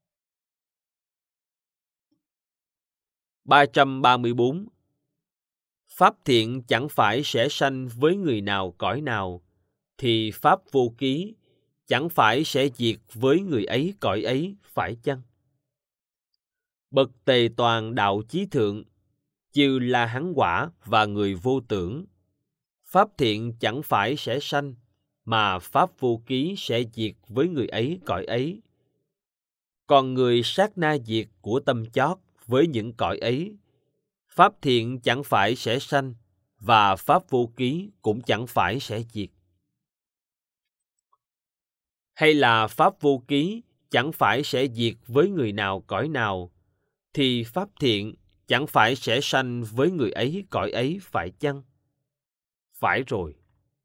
ba trăm ba mươi bốn. Pháp thiện chẳng phải sẽ sanh với người nào cõi nào, thì pháp vô ký chẳng phải sẽ diệt với người ấy cõi ấy, phải chăng? Bậc tề toàn đạo chí thượng, chư la hán quả và người vô tưởng, pháp thiện chẳng phải sẽ sanh, mà pháp vô ký sẽ diệt với người ấy cõi ấy. Còn người sát na diệt của tâm chót với những cõi ấy, pháp thiện chẳng phải sẽ sanh, và pháp vô ký cũng chẳng phải sẽ diệt. Hay là pháp vô ký chẳng phải sẽ diệt với người nào cõi nào, thì pháp thiện chẳng phải sẽ sanh với người ấy cõi ấy, phải chăng? Phải rồi.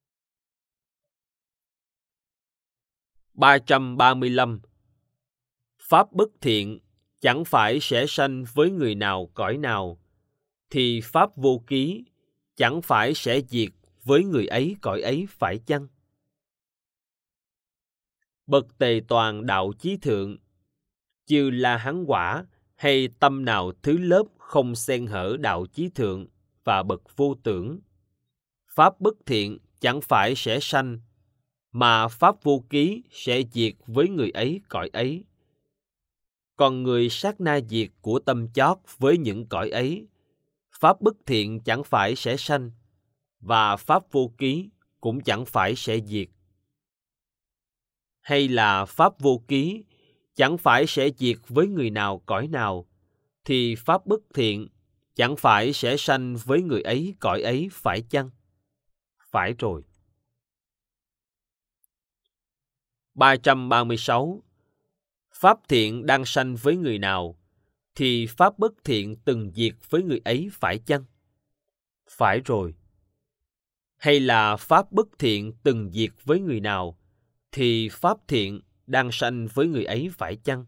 ba trăm ba mươi lăm. Pháp bất thiện chẳng phải sẽ sanh với người nào cõi nào, thì pháp vô ký chẳng phải sẽ diệt với người ấy cõi ấy, phải chăng? Bậc tề toàn đạo chí thượng, chư la hán quả hay tâm nào thứ lớp không xen hở đạo chí thượng và bậc vô tưởng, pháp bất thiện chẳng phải sẽ sanh, mà pháp vô ký sẽ diệt với người ấy cõi ấy. Còn người sát na diệt của tâm chót với những cõi ấy, pháp bất thiện chẳng phải sẽ sanh, và pháp vô ký cũng chẳng phải sẽ diệt. Hay là pháp vô ký chẳng phải sẽ diệt với người nào cõi nào, thì pháp bất thiện chẳng phải sẽ sanh với người ấy cõi ấy phải chăng? Phải rồi. ba trăm ba mươi sáu. Pháp thiện đang sanh với người nào, thì pháp bất thiện từng diệt với người ấy phải chăng? Phải rồi. Hay là pháp bất thiện từng diệt với người nào, thì pháp thiện đang sanh với người ấy phải chăng?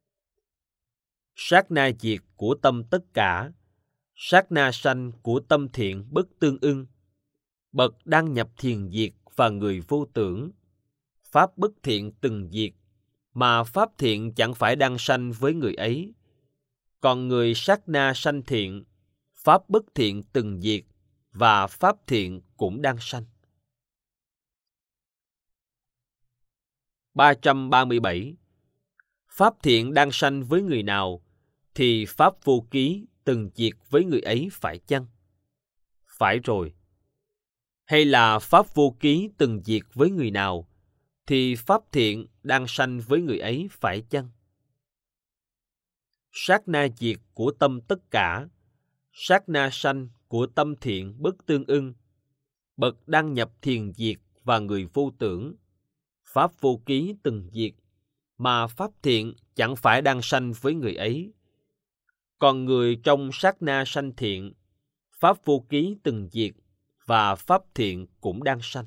Sát na diệt của tâm tất cả, sát na sanh của tâm thiện bất tương ưng. Bậc đang nhập thiền diệt và người vô tưởng. Pháp bất thiện từng diệt, mà pháp thiện chẳng phải đang sanh với người ấy. Còn người sát na sanh thiện, pháp bất thiện từng diệt, và pháp thiện cũng đang sanh. ba trăm ba mươi bảy. Pháp thiện đang sanh với người nào, thì pháp vô ký từng diệt với người ấy phải chăng? Phải rồi. Hay là pháp vô ký từng diệt với người nào, thì pháp thiện đang sanh với người ấy phải chăng? Sát na diệt của tâm tất cả, sát na sanh của tâm thiện bất tương ưng. Bậc đang nhập thiền diệt và người vô tưởng. Pháp vô ký từng diệt, mà pháp thiện chẳng phải đang sanh với người ấy. Còn người trong sát na sanh thiện, pháp vô ký từng diệt, và pháp thiện cũng đang sanh.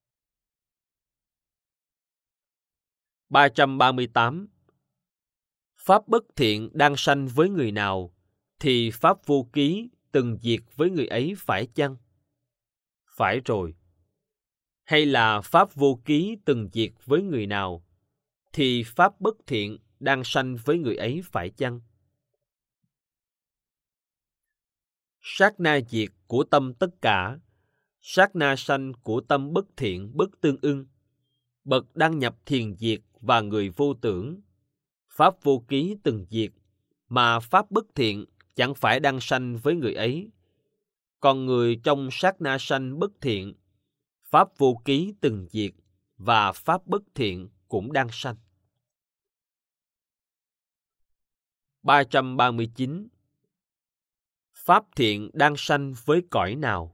ba trăm ba mươi tám. Pháp bất thiện đang sanh với người nào, thì pháp vô ký từng diệt với người ấy phải chăng? Phải rồi. Hay là pháp vô ký từng diệt với người nào, thì pháp bất thiện đang sanh với người ấy phải chăng? Sát na diệt của tâm tất cả, sát na sanh của tâm bất thiện bất tương ưng. Bậc đang nhập thiền diệt và người vô tưởng. Pháp vô ký từng diệt, mà pháp bất thiện chẳng phải đang sanh với người ấy. Còn người trong sát na sanh bất thiện, pháp vô ký từng diệt, và pháp bất thiện cũng đang sanh. ba trăm ba mươi chín. Pháp thiện đang sanh với cõi nào?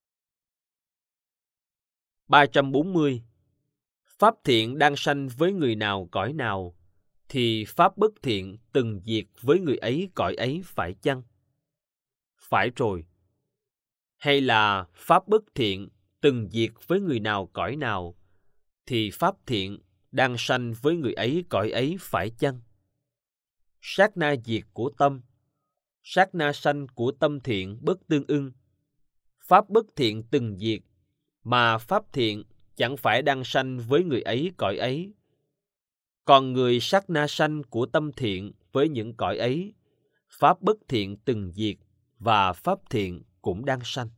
ba trăm bốn mươi. Pháp thiện đang sanh với người nào cõi nào, thì pháp bất thiện từng diệt với người ấy cõi ấy phải chăng? Phải rồi. Hay là pháp bất thiện từng diệt với người nào cõi nào, thì pháp thiện đang sanh với người ấy cõi ấy phải chăng? Sát na diệt của tâm, sát na sanh của tâm thiện bất tương ưng. Pháp bất thiện từng diệt, mà pháp thiện chẳng phải đang sanh với người ấy cõi ấy. Còn người sát na sanh của tâm thiện với những cõi ấy, pháp bất thiện từng diệt, và pháp thiện cũng đang sanh.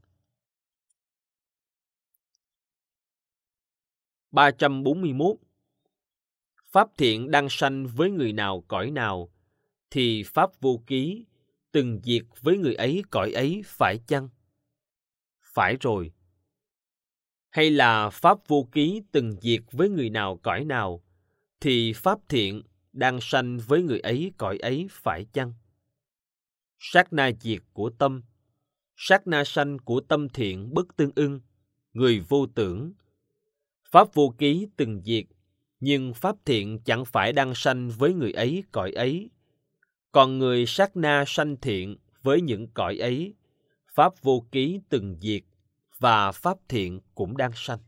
ba trăm bốn mươi mốt. Pháp thiện đang sanh với người nào cõi nào, thì pháp vô ký từng diệt với người ấy cõi ấy phải chăng? Phải rồi. Hay là pháp vô ký từng diệt với người nào cõi nào, thì pháp thiện đang sanh với người ấy cõi ấy phải chăng? Sát na diệt của tâm, sát na sanh của tâm thiện bất tương ưng, người vô tưởng. Pháp vô ký từng diệt, nhưng pháp thiện chẳng phải đang sanh với người ấy cõi ấy. Còn người sát na sanh thiện với những cõi ấy, pháp vô ký từng diệt, và pháp thiện cũng đang sanh.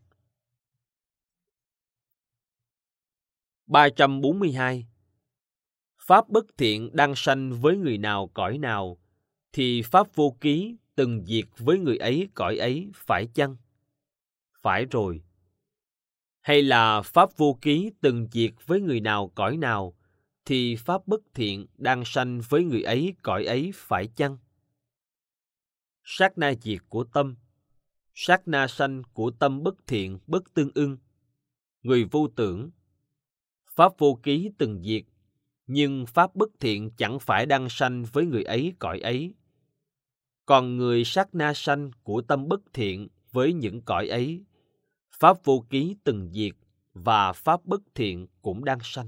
ba trăm bốn mươi hai. Pháp bất thiện đang sanh với người nào cõi nào, thì pháp vô ký từng diệt với người ấy cõi ấy phải chăng? Phải rồi. Hay là pháp vô ký từng diệt với người nào cõi nào, thì pháp bất thiện đang sanh với người ấy cõi ấy phải chăng? Sát na diệt của tâm, sát na sanh của tâm bất thiện bất tương ưng, người vô tưởng. Pháp vô ký từng diệt, nhưng pháp bất thiện chẳng phải đang sanh với người ấy cõi ấy. Còn người sát na sanh của tâm bất thiện với những cõi ấy. Pháp vô ký từng diệt và pháp bất thiện cũng đang sanh.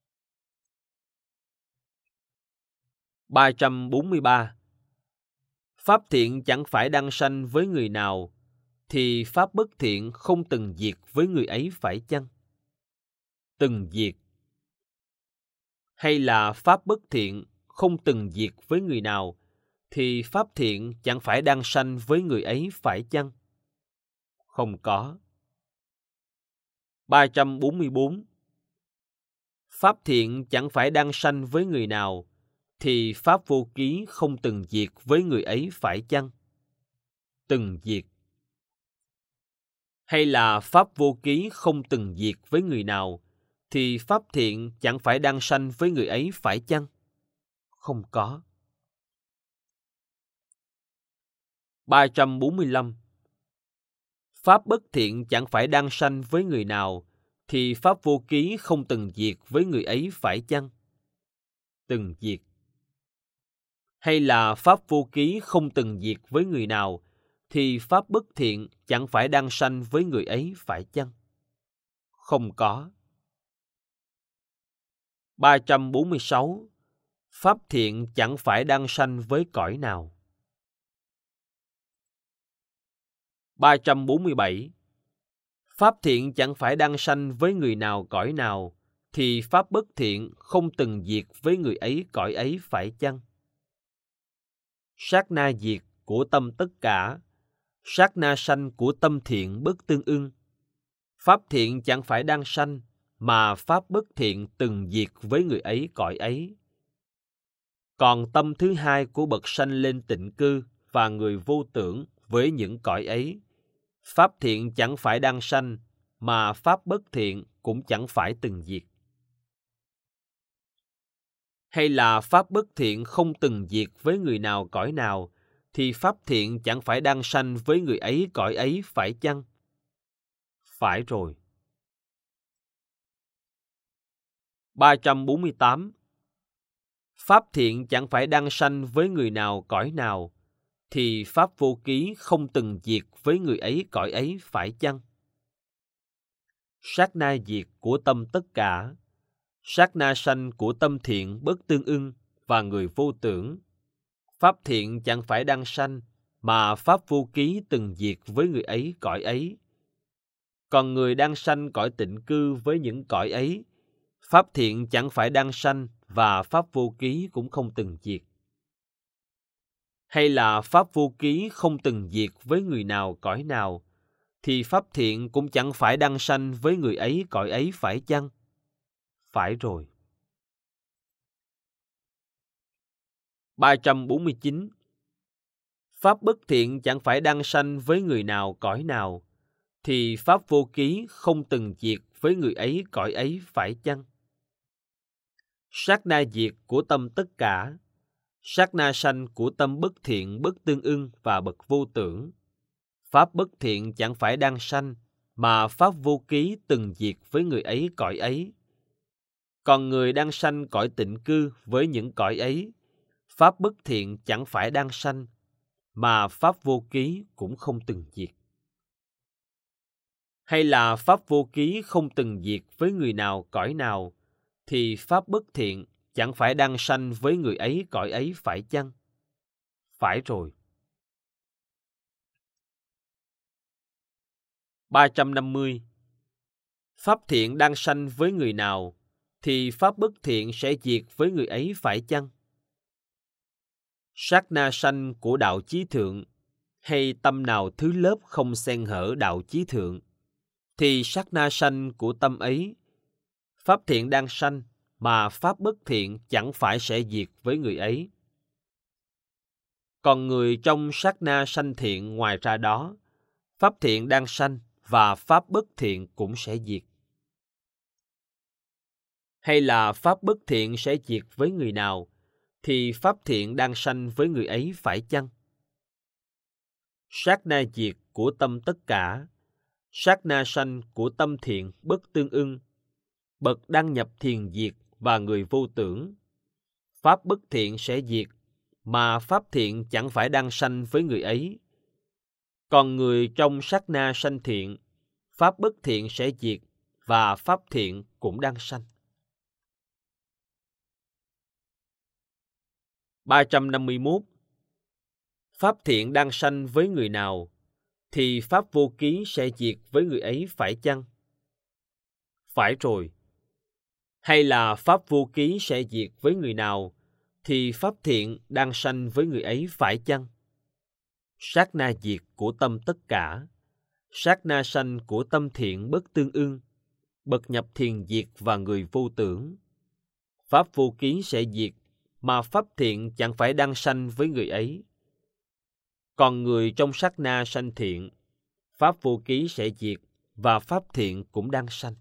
ba trăm bốn mươi ba. Pháp thiện chẳng phải đang sanh với người nào, thì pháp bất thiện không từng diệt với người ấy phải chăng? Từng diệt. Hay là pháp bất thiện không từng diệt với người nào, thì pháp thiện chẳng phải đang sanh với người ấy phải chăng? Không có. ba trăm bốn mươi bốn. Pháp thiện chẳng phải đang sanh với người nào, thì pháp vô ký không từng diệt với người ấy phải chăng? Từng diệt. Hay là pháp vô ký không từng diệt với người nào, thì pháp thiện chẳng phải đang sanh với người ấy phải chăng? Không có. ba trăm bốn mươi lăm. Pháp bất thiện chẳng phải đang sanh với người nào, thì pháp vô ký không từng diệt với người ấy phải chăng? Từng diệt. Hay là pháp vô ký không từng diệt với người nào, thì pháp bất thiện chẳng phải đang sanh với người ấy phải chăng? Không có. ba trăm bốn mươi sáu. Pháp thiện chẳng phải đang sanh với cõi nào. ba trăm bốn mươi bảy. Pháp thiện chẳng phải đang sanh với người nào cõi nào, thì pháp bất thiện không từng diệt với người ấy cõi ấy phải chăng? Sát na diệt của tâm tất cả, sát na sanh của tâm thiện bất tương ưng. Pháp thiện chẳng phải đang sanh, mà pháp bất thiện từng diệt với người ấy cõi ấy. Còn tâm thứ hai của bậc sanh lên tịnh cư và người vô tưởng với những cõi ấy, pháp thiện chẳng phải đang sanh, mà pháp bất thiện cũng chẳng phải từng diệt. Hay là pháp bất thiện không từng diệt với người nào cõi nào, thì pháp thiện chẳng phải đang sanh với người ấy cõi ấy phải chăng? Phải rồi. ba trăm bốn mươi tám. Pháp thiện chẳng phải đang sanh với người nào cõi nào, thì pháp vô ký không từng diệt với người ấy cõi ấy phải chăng? Sát na diệt của tâm tất cả, sát na sanh của tâm thiện bất tương ưng và người vô tưởng. Pháp thiện chẳng phải đang sanh, mà pháp vô ký từng diệt với người ấy cõi ấy. Còn người đang sanh cõi tịnh cư với những cõi ấy, pháp thiện chẳng phải đang sanh và pháp vô ký cũng không từng diệt. Hay là pháp vô ký không từng diệt với người nào cõi nào, thì pháp thiện cũng chẳng phải đang sanh với người ấy cõi ấy phải chăng? Phải rồi. ba trăm bốn mươi chín. Pháp bất thiện chẳng phải đang sanh với người nào cõi nào, thì pháp vô ký không từng diệt với người ấy cõi ấy phải chăng? Sát na diệt của tâm tất cả, sát na sanh của tâm bất thiện bất tương ưng và bậc vô tưởng. Pháp bất thiện chẳng phải đang sanh, mà pháp vô ký từng diệt với người ấy cõi ấy. Còn người đang sanh cõi tịnh cư với những cõi ấy, pháp bất thiện chẳng phải đang sanh, mà pháp vô ký cũng không từng diệt. Hay là pháp vô ký không từng diệt với người nào cõi nào, thì pháp bất thiện chẳng phải đang sanh với người ấy cõi ấy phải chăng? Phải rồi. ba trăm năm mươi. Pháp thiện đang sanh với người nào, thì pháp bất thiện sẽ diệt với người ấy phải chăng? Sát na sanh của đạo chí thượng, hay tâm nào thứ lớp không xen hở đạo chí thượng, thì sát na sanh của tâm ấy, pháp thiện đang sanh, mà pháp bất thiện chẳng phải sẽ diệt với người ấy. Còn người trong sát na sanh thiện ngoài ra đó, pháp thiện đang sanh và pháp bất thiện cũng sẽ diệt. Hay là pháp bất thiện sẽ diệt với người nào, thì pháp thiện đang sanh với người ấy phải chăng? Sát na diệt của tâm tất cả, sát na sanh của tâm thiện bất tương ưng, bậc đang nhập thiền diệt và người vô tưởng. Pháp bất thiện sẽ diệt, mà pháp thiện chẳng phải đang sanh với người ấy. Còn người trong sát na sanh thiện, pháp bất thiện sẽ diệt và pháp thiện cũng đang sanh. ba trăm năm mươi mốt. Pháp thiện đang sanh với người nào, thì pháp vô ký sẽ diệt với người ấy phải chăng? Phải rồi. Hay là pháp vô ký sẽ diệt với người nào, thì pháp thiện đang sanh với người ấy phải chăng? Sát na diệt của tâm tất cả, sát na sanh của tâm thiện bất tương ưng, bậc nhập thiền diệt và người vô tưởng. Pháp vô ký sẽ diệt, mà pháp thiện chẳng phải đang sanh với người ấy. Còn người trong sát na sanh thiện, pháp vô ký sẽ diệt và pháp thiện cũng đang sanh.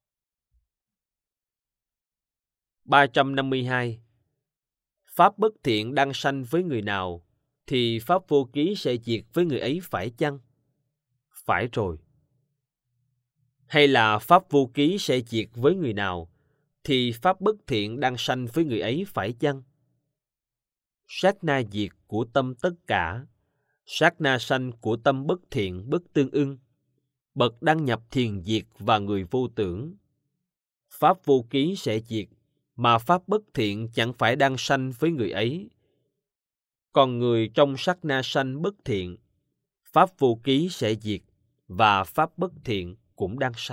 ba trăm năm mươi hai. Pháp bất thiện đang sanh với người nào, thì pháp vô ký sẽ diệt với người ấy phải chăng? Phải rồi. Hay là pháp vô ký sẽ diệt với người nào, thì pháp bất thiện đang sanh với người ấy phải chăng? Sát na diệt của tâm tất cả, sát na sanh của tâm bất thiện bất tương ưng, bậc đăng nhập thiền diệt và người vô tưởng. Pháp vô ký sẽ diệt, mà pháp bất thiện chẳng phải đang sanh với người ấy. Còn người trong sát na sanh bất thiện, pháp vô ký sẽ diệt và pháp bất thiện cũng đang sanh.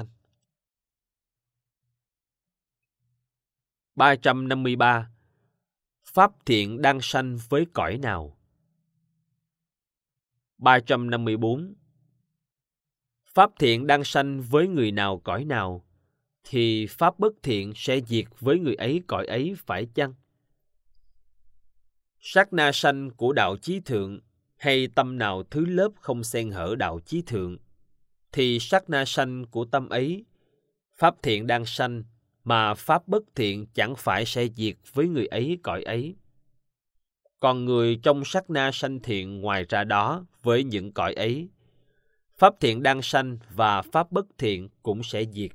ba trăm năm mươi ba. Pháp thiện đang sanh với cõi nào? ba trăm năm mươi bốn. Pháp thiện đang sanh với người nào cõi nào, thì pháp bất thiện sẽ diệt với người ấy cõi ấy phải chăng? Sát na sanh của đạo chí thượng, hay tâm nào thứ lớp không xen hở đạo chí thượng, thì sát na sanh của tâm ấy, pháp thiện đang sanh, mà pháp bất thiện chẳng phải sẽ diệt với người ấy cõi ấy. Còn người trong sát na sanh thiện ngoài ra đó với những cõi ấy, pháp thiện đang sanh và pháp bất thiện cũng sẽ diệt.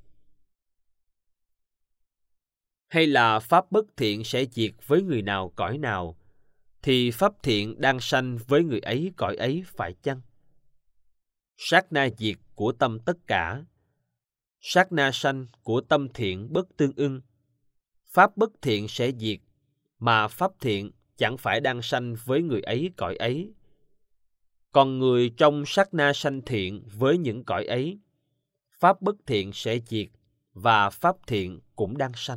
Hay là pháp bất thiện sẽ diệt với người nào cõi nào, thì pháp thiện đang sanh với người ấy cõi ấy phải chăng? Sát na diệt của tâm tất cả, sát na sanh của tâm thiện bất tương ưng, pháp bất thiện sẽ diệt, mà pháp thiện chẳng phải đang sanh với người ấy cõi ấy. Còn người trong sát na sanh thiện với những cõi ấy, pháp bất thiện sẽ diệt và pháp thiện cũng đang sanh.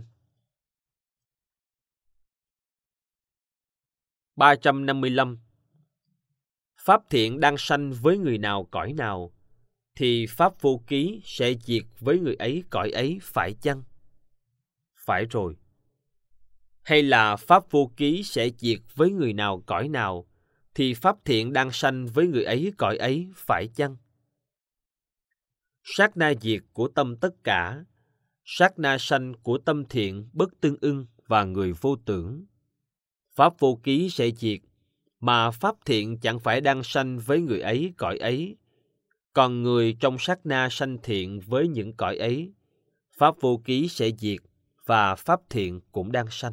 ba trăm năm mươi lăm. Pháp thiện đang sanh với người nào cõi nào, thì pháp vô ký sẽ diệt với người ấy cõi ấy phải chăng? Phải rồi. Hay là pháp vô ký sẽ diệt với người nào cõi nào, thì pháp thiện đang sanh với người ấy cõi ấy phải chăng? Sát na diệt của tâm tất cả, sát na sanh của tâm thiện bất tương ưng và người vô tưởng. Pháp vô ký sẽ diệt, mà pháp thiện chẳng phải đang sanh với người ấy cõi ấy. Còn người trong sát na sanh thiện với những cõi ấy, pháp vô ký sẽ diệt và pháp thiện cũng đang sanh.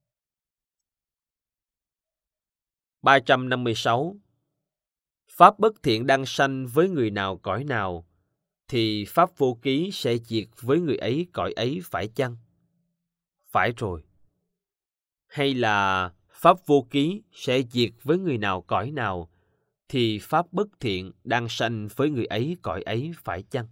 ba trăm năm mươi sáu. Pháp bất thiện đang sanh với người nào cõi nào, thì pháp vô ký sẽ diệt với người ấy cõi ấy phải chăng? Phải rồi. Hay là pháp vô ký sẽ diệt với người nào cõi nào, thì pháp bất thiện đang sanh với người ấy cõi ấy phải chăng?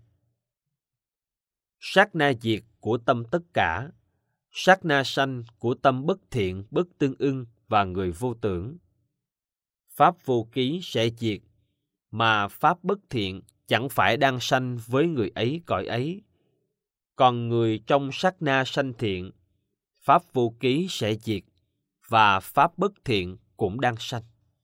Sát na diệt của tâm tất cả, sát na sanh của tâm bất thiện bất tương ưng và người vô tưởng. Pháp vô ký sẽ diệt, mà pháp bất thiện chẳng phải đang sanh với người ấy cõi ấy. Còn người trong sát na sanh thiện, pháp vô ký sẽ diệt và pháp bất thiện cũng đang sanh.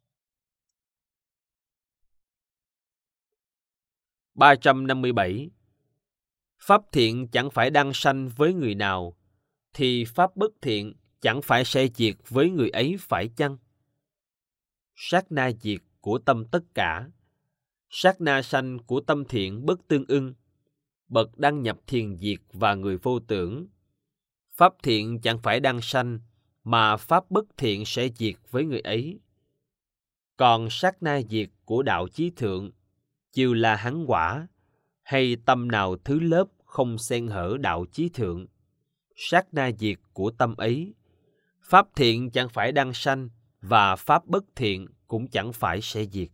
ba trăm năm mươi bảy. Pháp thiện chẳng phải đang sanh với người nào, thì pháp bất thiện chẳng phải sẽ diệt với người ấy phải chăng? Sát na diệt của tâm tất cả, sát na sanh của tâm thiện bất tương ưng, bậc đăng nhập thiền diệt và người vô tưởng. Pháp thiện chẳng phải đang sanh, mà pháp bất thiện sẽ diệt với người ấy. Còn sát na diệt của đạo chí thượng, chiều là hắn quả, hay tâm nào thứ lớp không xen hở đạo chí thượng, sát na diệt của tâm ấy, pháp thiện chẳng phải đăng sanh, và pháp bất thiện cũng chẳng phải sẽ diệt.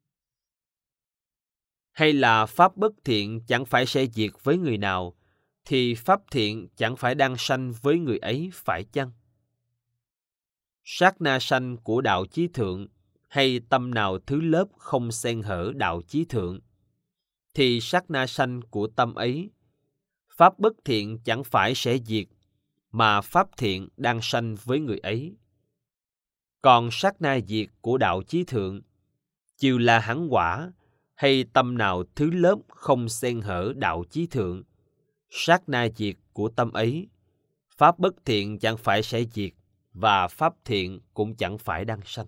Hay là pháp bất thiện chẳng phải sẽ diệt với người nào, thì pháp thiện chẳng phải đăng sanh với người ấy, phải chăng? Sát na sanh của đạo chí thượng, hay tâm nào thứ lớp không xen hở đạo chí thượng, thì sát na sanh của tâm ấy, pháp bất thiện chẳng phải sẽ diệt, mà pháp thiện đang sanh với người ấy. Còn sát na diệt của đạo chí thượng, chiều là hắn quả, hay tâm nào thứ lớp không xen hở đạo chí thượng, sát na diệt của tâm ấy, pháp bất thiện chẳng phải sẽ diệt, và pháp thiện cũng chẳng phải đăng sanh.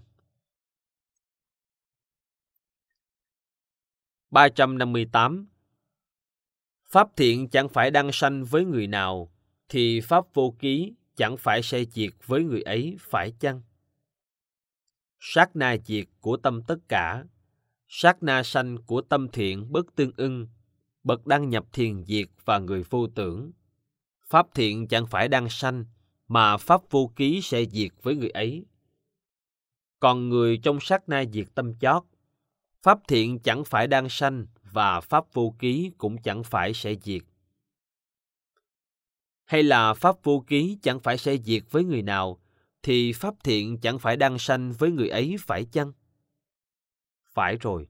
ba trăm năm mươi tám. Pháp thiện chẳng phải đăng sanh với người nào, thì pháp vô ký chẳng phải sẽ diệt với người ấy, phải chăng? Sát na diệt của tâm tất cả, sát na sanh của tâm thiện bất tương ưng, bậc đăng nhập thiền diệt và người vô tưởng. Pháp thiện chẳng phải đăng sanh, mà pháp vô ký sẽ diệt với người ấy. Còn người trong sát na diệt tâm chót, pháp thiện chẳng phải đăng sanh, và pháp vô ký cũng chẳng phải sẽ diệt. Hay là pháp vô ký chẳng phải sẽ diệt với người nào, thì pháp thiện chẳng phải đăng sanh với người ấy, phải chăng? Phải rồi.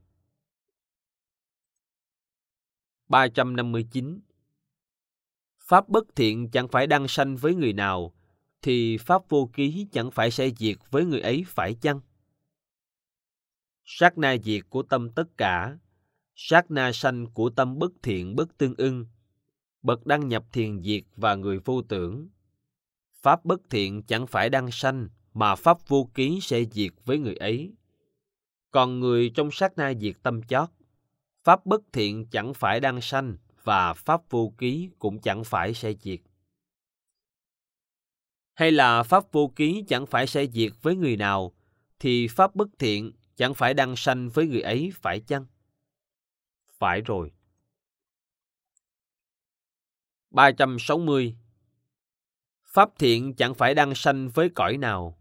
ba trăm năm mươi chín. Pháp bất thiện chẳng phải đăng sanh với người nào, thì pháp vô ký chẳng phải sẽ diệt với người ấy, phải chăng? Sát na diệt của tâm tất cả, sát na sanh của tâm bất thiện bất tương ưng, bậc đăng nhập thiền diệt và người vô tưởng. Pháp bất thiện chẳng phải đăng sanh, mà pháp vô ký sẽ diệt với người ấy. Còn người trong sát na diệt tâm chót, pháp bất thiện chẳng phải đăng sanh, và pháp vô ký cũng chẳng phải sẽ diệt. Hay là pháp vô ký chẳng phải sẽ diệt với người nào, thì pháp bất thiện chẳng phải đăng sanh với người ấy, phải chăng? Phải rồi. ba trăm sáu mươi. Pháp thiện chẳng phải đăng sanh với cõi nào.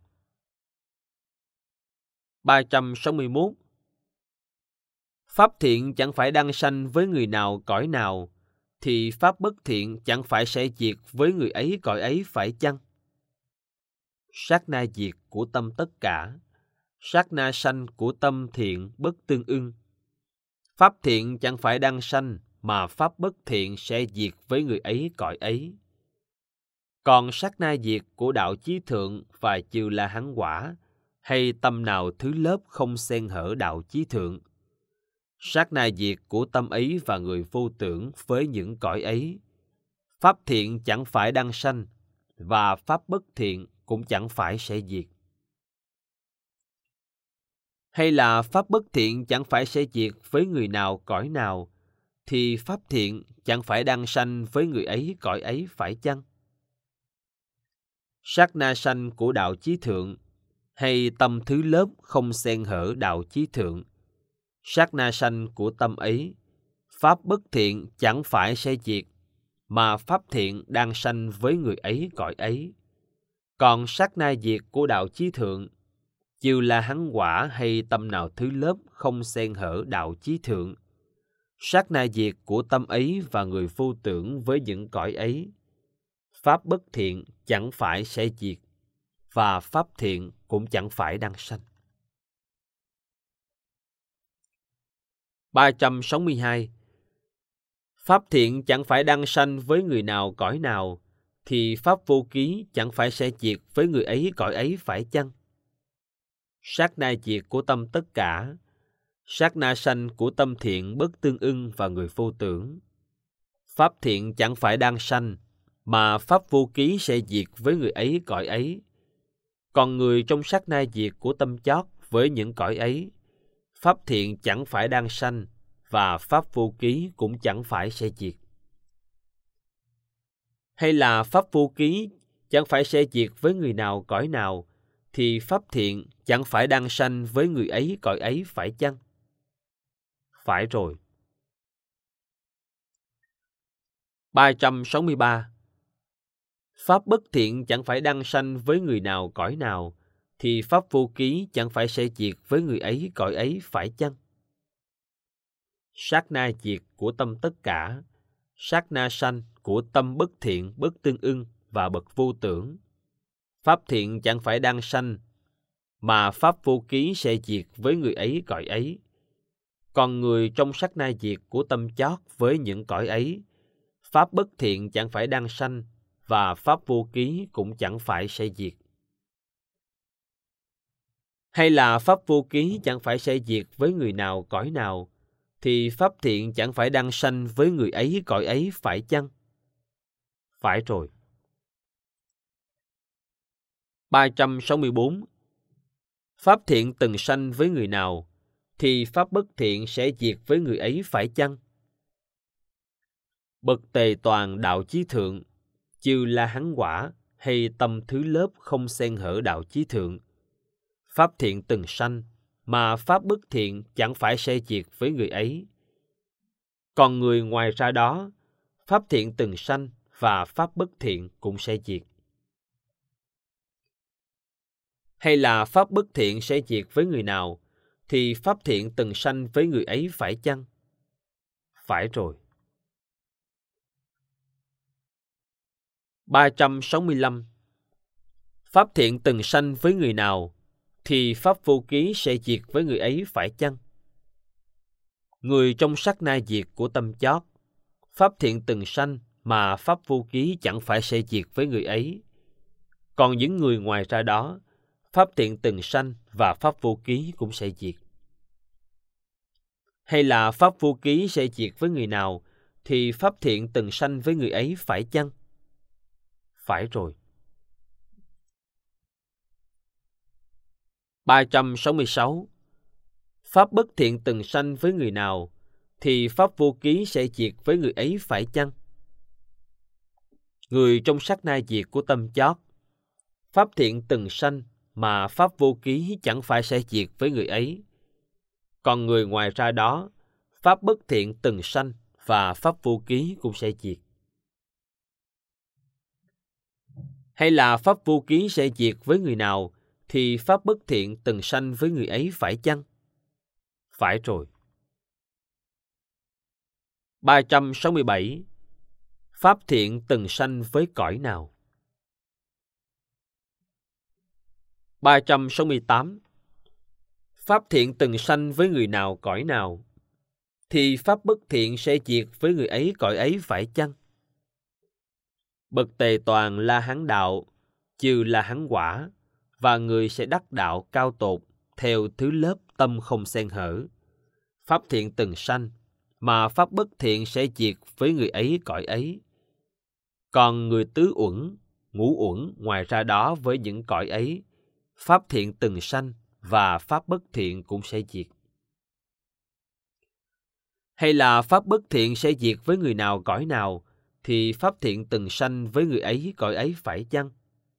ba trăm sáu mươi mốt. Pháp thiện chẳng phải đăng sanh với người nào cõi nào, thì pháp bất thiện chẳng phải sẽ diệt với người ấy cõi ấy, phải chăng? Sát na diệt của tâm tất cả, sát na sanh của tâm thiện bất tương ưng. Pháp thiện chẳng phải đăng sanh, mà pháp bất thiện sẽ diệt với người ấy cõi ấy. Còn sát na diệt của đạo chí thượng và chiều là hắn quả, hay tâm nào thứ lớp không xen hở đạo chí thượng, sát na diệt của tâm ấy và người vô tưởng với những cõi ấy, pháp thiện chẳng phải đăng sanh, và pháp bất thiện cũng chẳng phải sẽ diệt. Hay là pháp bất thiện chẳng phải sẽ diệt với người nào cõi nào, thì pháp thiện chẳng phải đăng sanh với người ấy cõi ấy, phải chăng? Sát na sanh của đạo chí thượng, hay tâm thứ lớp không xen hở đạo chí thượng, sát na sanh của tâm ấy, pháp bất thiện chẳng phải sẽ diệt, mà pháp thiện đang sanh với người ấy cõi ấy. Còn sát na diệt của đạo chí thượng, chiều là hắn quả hay tâm nào thứ lớp không xen hở đạo chí thượng, sát na diệt của tâm ấy và người vô tưởng với những cõi ấy, pháp bất thiện chẳng phải sẽ diệt, và pháp thiện cũng chẳng phải đăng sanh. ba trăm sáu mươi hai. Pháp thiện chẳng phải đăng sanh với người nào cõi nào, thì pháp vô ký chẳng phải sẽ diệt với người ấy cõi ấy, phải chăng? Sát na diệt của tâm tất cả, sát na sanh của tâm thiện bất tương ưng và người vô tưởng. Pháp thiện chẳng phải đăng sanh, mà pháp vô ký sẽ diệt với người ấy cõi ấy. Còn người trong sát na diệt của tâm chót với những cõi ấy, pháp thiện chẳng phải đăng sanh, và pháp vô ký cũng chẳng phải sẽ diệt. Hay là pháp vô ký chẳng phải sẽ diệt với người nào cõi nào, thì pháp thiện chẳng phải đăng sanh với người ấy cõi ấy, phải chăng? Phải rồi. ba trăm sáu mươi ba. Pháp bất thiện chẳng phải đăng sanh với người nào cõi nào, thì pháp vô ký chẳng phải sẽ diệt với người ấy cõi ấy, phải chăng? Sát na diệt của tâm tất cả, sát na sanh của tâm bất thiện, bất tương ưng và bậc vô tưởng. Pháp thiện chẳng phải đăng sanh, mà pháp vô ký sẽ diệt với người ấy cõi ấy. Còn người trong sát na diệt của tâm chót với những cõi ấy, pháp bất thiện chẳng phải đăng sanh, và pháp vô ký cũng chẳng phải sẽ diệt. Hay là pháp vô ký chẳng phải sẽ diệt với người nào cõi nào, thì pháp thiện chẳng phải đăng sanh với người ấy cõi ấy, phải chăng? Phải rồi. ba trăm sáu mươi bốn. Pháp thiện từng sanh với người nào, thì pháp bất thiện sẽ diệt với người ấy, phải chăng? Bậc tề toàn đạo chí thượng, chư La Hán quả hay tâm thứ lớp không xen hở đạo chí thượng. Pháp thiện từng sanh, mà pháp bất thiện chẳng phải sẽ diệt với người ấy. Còn người ngoài ra đó, pháp thiện từng sanh và pháp bất thiện cũng sẽ diệt. Hay là pháp bất thiện sẽ diệt với người nào, thì pháp thiện từng sanh với người ấy, phải chăng? Phải rồi. ba trăm sáu mươi lăm. Pháp thiện từng sanh với người nào, thì pháp vô ký sẽ diệt với người ấy, phải chăng? Người trong sát na diệt của tâm chót, pháp thiện từng sanh mà pháp vô ký chẳng phải sẽ diệt với người ấy. Còn những người ngoài ra đó, pháp thiện từng sanh và pháp vô ký cũng sẽ diệt. Hay là pháp vô ký sẽ diệt với người nào, thì pháp thiện từng sanh với người ấy, phải chăng? Phải rồi. ba trăm sáu mươi sáu. Pháp bất thiện từng sanh với người nào, thì pháp vô ký sẽ diệt với người ấy, phải chăng? Người trong sát na diệt của tâm chót, pháp thiện từng sanh mà pháp vô ký chẳng phải sẽ diệt với người ấy. Còn người ngoài ra đó, pháp bất thiện từng sanh và pháp vô ký cũng sẽ diệt. Hay là pháp vô ký sẽ diệt với người nào, thì pháp bất thiện từng sanh với người ấy, phải chăng? Phải rồi. ba trăm sáu mươi bảy. Pháp thiện từng sanh với cõi nào? ba trăm sáu mươi tám. Pháp thiện từng sanh với người nào cõi nào, thì pháp bất thiện sẽ diệt với người ấy cõi ấy, phải chăng? Bậc tề toàn La Hán đạo, chư La Hán quả, và người sẽ đắc đạo cao tột theo thứ lớp tâm không xen hở. Pháp thiện từng sanh, mà pháp bất thiện sẽ diệt với người ấy cõi ấy. Còn người tứ uẩn, ngũ uẩn ngoài ra đó với những cõi ấy, pháp thiện từng sanh và pháp bất thiện cũng sẽ diệt. Hay là pháp bất thiện sẽ diệt với người nào cõi nào, thì pháp thiện từng sanh với người ấy cõi ấy, phải chăng?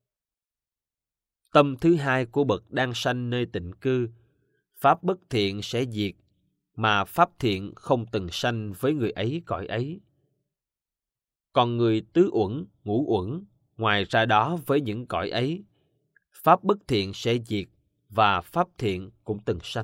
Tâm thứ hai của bậc đang sanh nơi tịnh cư, pháp bất thiện sẽ diệt, mà pháp thiện không từng sanh với người ấy cõi ấy. Còn người tứ uẩn, ngũ uẩn ngoài ra đó với những cõi ấy, pháp bất thiện sẽ diệt và pháp thiện cũng từng sanh.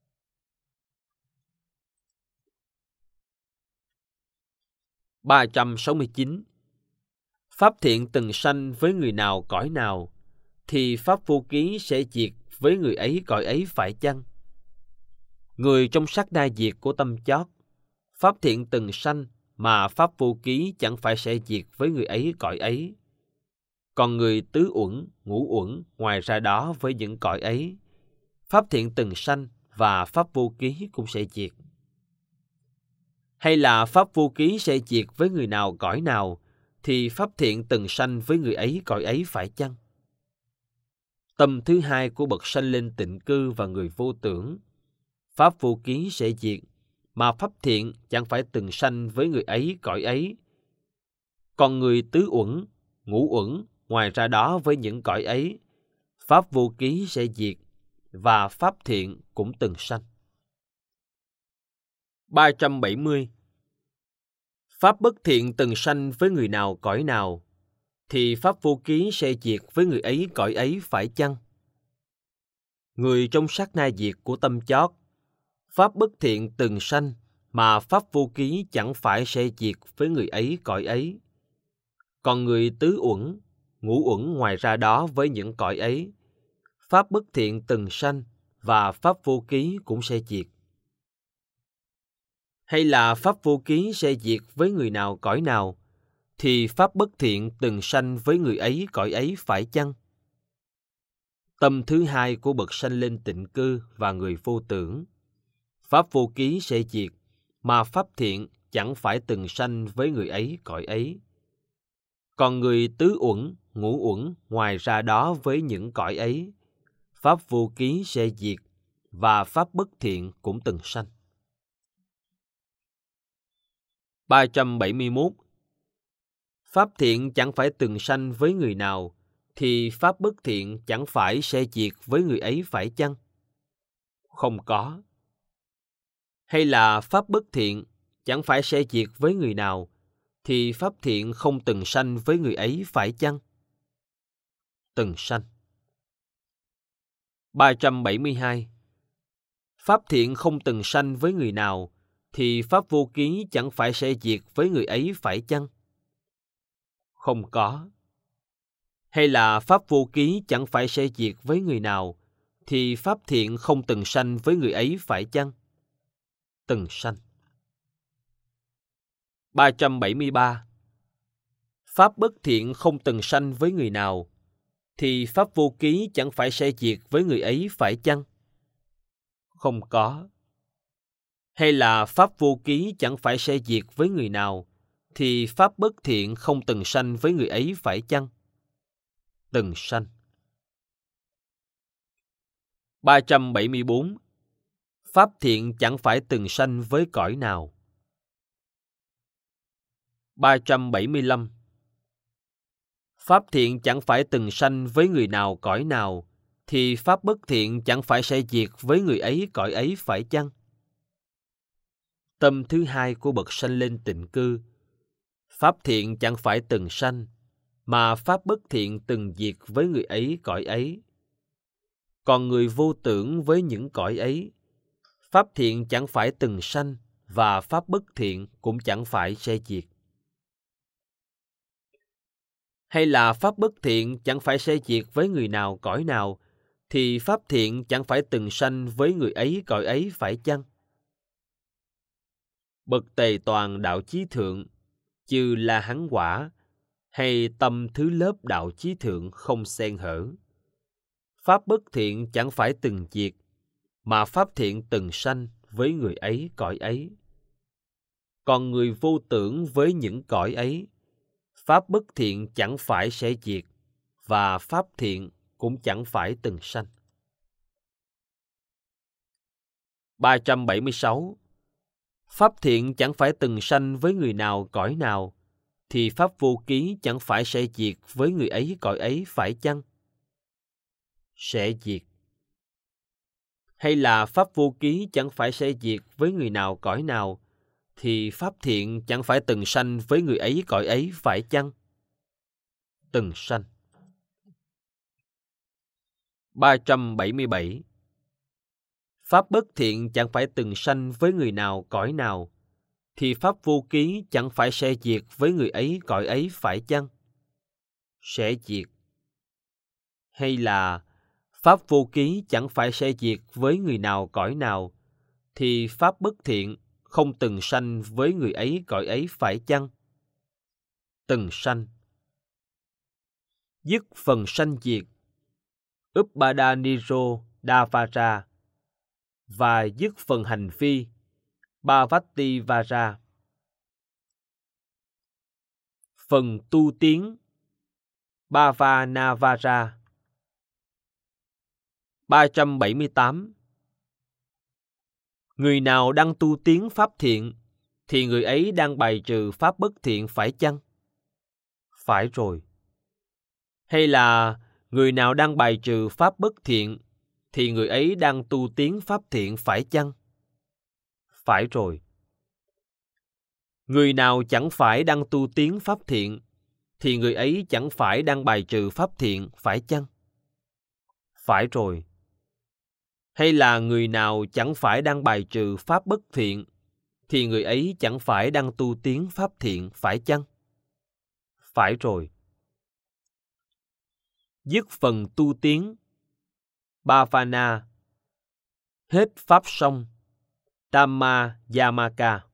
ba trăm sáu mươi chín. Pháp thiện từng sanh với người nào cõi nào, thì pháp vô ký sẽ diệt với người ấy cõi ấy, phải chăng? Người trong sát na diệt của tâm chót, pháp thiện từng sanh mà pháp vô ký chẳng phải sẽ diệt với người ấy cõi ấy. Còn người tứ uẩn, ngũ uẩn ngoài ra đó với những cõi ấy, pháp thiện từng sanh và pháp vô ký cũng sẽ diệt. Hay là pháp vô ký sẽ diệt với người nào cõi nào, thì pháp thiện từng sanh với người ấy cõi ấy, phải chăng? Tâm thứ hai của bậc sanh lên tịnh cư và người vô tưởng, pháp vô ký sẽ diệt, mà pháp thiện chẳng phải từng sanh với người ấy cõi ấy. Còn người tứ uẩn, ngũ uẩn ngoài ra đó với những cõi ấy, pháp vô ký sẽ diệt và pháp thiện cũng từng sanh. ba trăm bảy mươi. Pháp bất thiện từng sanh với người nào cõi nào, thì pháp vô ký sẽ diệt với người ấy cõi ấy, phải chăng? Người trong sát na diệt của tâm chót, pháp bất thiện từng sanh, mà pháp vô ký chẳng phải sẽ diệt với người ấy cõi ấy. Còn người tứ uẩn, ngũ uẩn ngoài ra đó với những cõi ấy, pháp bất thiện từng sanh và pháp vô ký cũng sẽ diệt. Hay là pháp vô ký sẽ diệt với người nào cõi nào, thì pháp bất thiện từng sanh với người ấy cõi ấy, phải chăng? Tâm thứ hai của bậc sanh lên tịnh cư và người vô tưởng, pháp vô ký sẽ diệt, mà pháp thiện chẳng phải từng sanh với người ấy cõi ấy. Còn người tứ uẩn, ngũ uẩn ngoài ra đó với những cõi ấy, pháp vô ký sẽ diệt và pháp bất thiện cũng từng sanh. ba trăm bảy mươi mốt. Pháp thiện chẳng phải từng sanh với người nào, thì pháp bất thiện chẳng phải sẽ diệt với người ấy, phải chăng? Không có. Hay là pháp bất thiện chẳng phải sẽ diệt với người nào, thì pháp thiện không từng sanh với người ấy, phải chăng? Từng sanh. ba trăm bảy mươi hai. Pháp thiện không từng sanh với người nào, thì pháp vô ký chẳng phải sẽ diệt với người ấy, phải chăng? Không có. Hay là pháp vô ký chẳng phải sẽ diệt với người nào, thì pháp thiện không từng sanh với người ấy, phải chăng? Từng sanh. ba trăm bảy mươi ba. Pháp bất thiện không từng sanh với người nào, thì pháp vô ký chẳng phải sẽ diệt với người ấy, phải chăng? Không có. Hay là pháp vô ký chẳng phải sẽ diệt với người nào, thì pháp bất thiện không từng sanh với người ấy, phải chăng? Từng sanh. ba trăm bảy mươi bốn. Pháp thiện chẳng phải từng sanh với cõi nào. ba trăm bảy mươi lăm. Pháp thiện chẳng phải từng sanh với người nào cõi nào, thì pháp bất thiện chẳng phải sẽ diệt với người ấy cõi ấy, phải chăng? Tâm thứ hai của bậc sanh lên tịnh cư, pháp thiện chẳng phải từng sanh, mà pháp bất thiện từng diệt với người ấy cõi ấy. Còn người vô tưởng với những cõi ấy, pháp thiện chẳng phải từng sanh và pháp bất thiện cũng chẳng phải sẽ diệt. Hay là pháp bất thiện chẳng phải sẽ diệt với người nào cõi nào, thì pháp thiện chẳng phải từng sanh với người ấy cõi ấy, phải chăng? Bậc tề toàn đạo chí thượng, chư La Hán quả, hay tâm thứ lớp đạo chí thượng không xen hở. Pháp bất thiện chẳng phải từng diệt, mà pháp thiện từng sanh với người ấy cõi ấy. Còn người vô tưởng với những cõi ấy, pháp bất thiện chẳng phải sẽ diệt, và pháp thiện cũng chẳng phải từng sanh. ba trăm bảy mươi sáu. Pháp thiện chẳng phải từng sanh với người nào cõi nào, thì pháp vô ký chẳng phải sẽ diệt với người ấy cõi ấy, phải chăng? Sẽ diệt. Hay là pháp vô ký chẳng phải sẽ diệt với người nào cõi nào, thì pháp thiện chẳng phải từng sanh với người ấy cõi ấy, phải chăng? Từng sanh. ba trăm bảy mươi bảy. Pháp bất thiện chẳng phải từng sanh với người nào cõi nào, thì pháp vô ký chẳng phải sẽ diệt với người ấy cõi ấy, phải chăng? Sẽ diệt. Hay là pháp vô ký chẳng phải sẽ diệt với người nào cõi nào, thì pháp bất thiện không từng sanh với người ấy cõi ấy, phải chăng? Từng sanh. Dứt phần sanh diệt, Upada Niro Davara, và dứt phần hành phi, Bhavati Vara. Phần tu tiến, Bhavanavara. ba trăm bảy mươi tám. Người nào đang tu tiến pháp thiện, thì người ấy đang bài trừ pháp bất thiện, phải chăng? Phải rồi. Hay là người nào đang bài trừ pháp bất thiện, thì người ấy đang tu tiến pháp thiện, phải chăng? Phải rồi. Người nào chẳng phải đang tu tiến pháp thiện, thì người ấy chẳng phải đang bài trừ pháp thiện, phải chăng? Phải rồi. Hay là người nào chẳng phải đang bài trừ pháp bất thiện, thì người ấy chẳng phải đang tu tiến pháp thiện, phải chăng? Phải rồi. Dứt phần tu tiến, Bhavana, hết pháp xong, Dhamma Yamaka.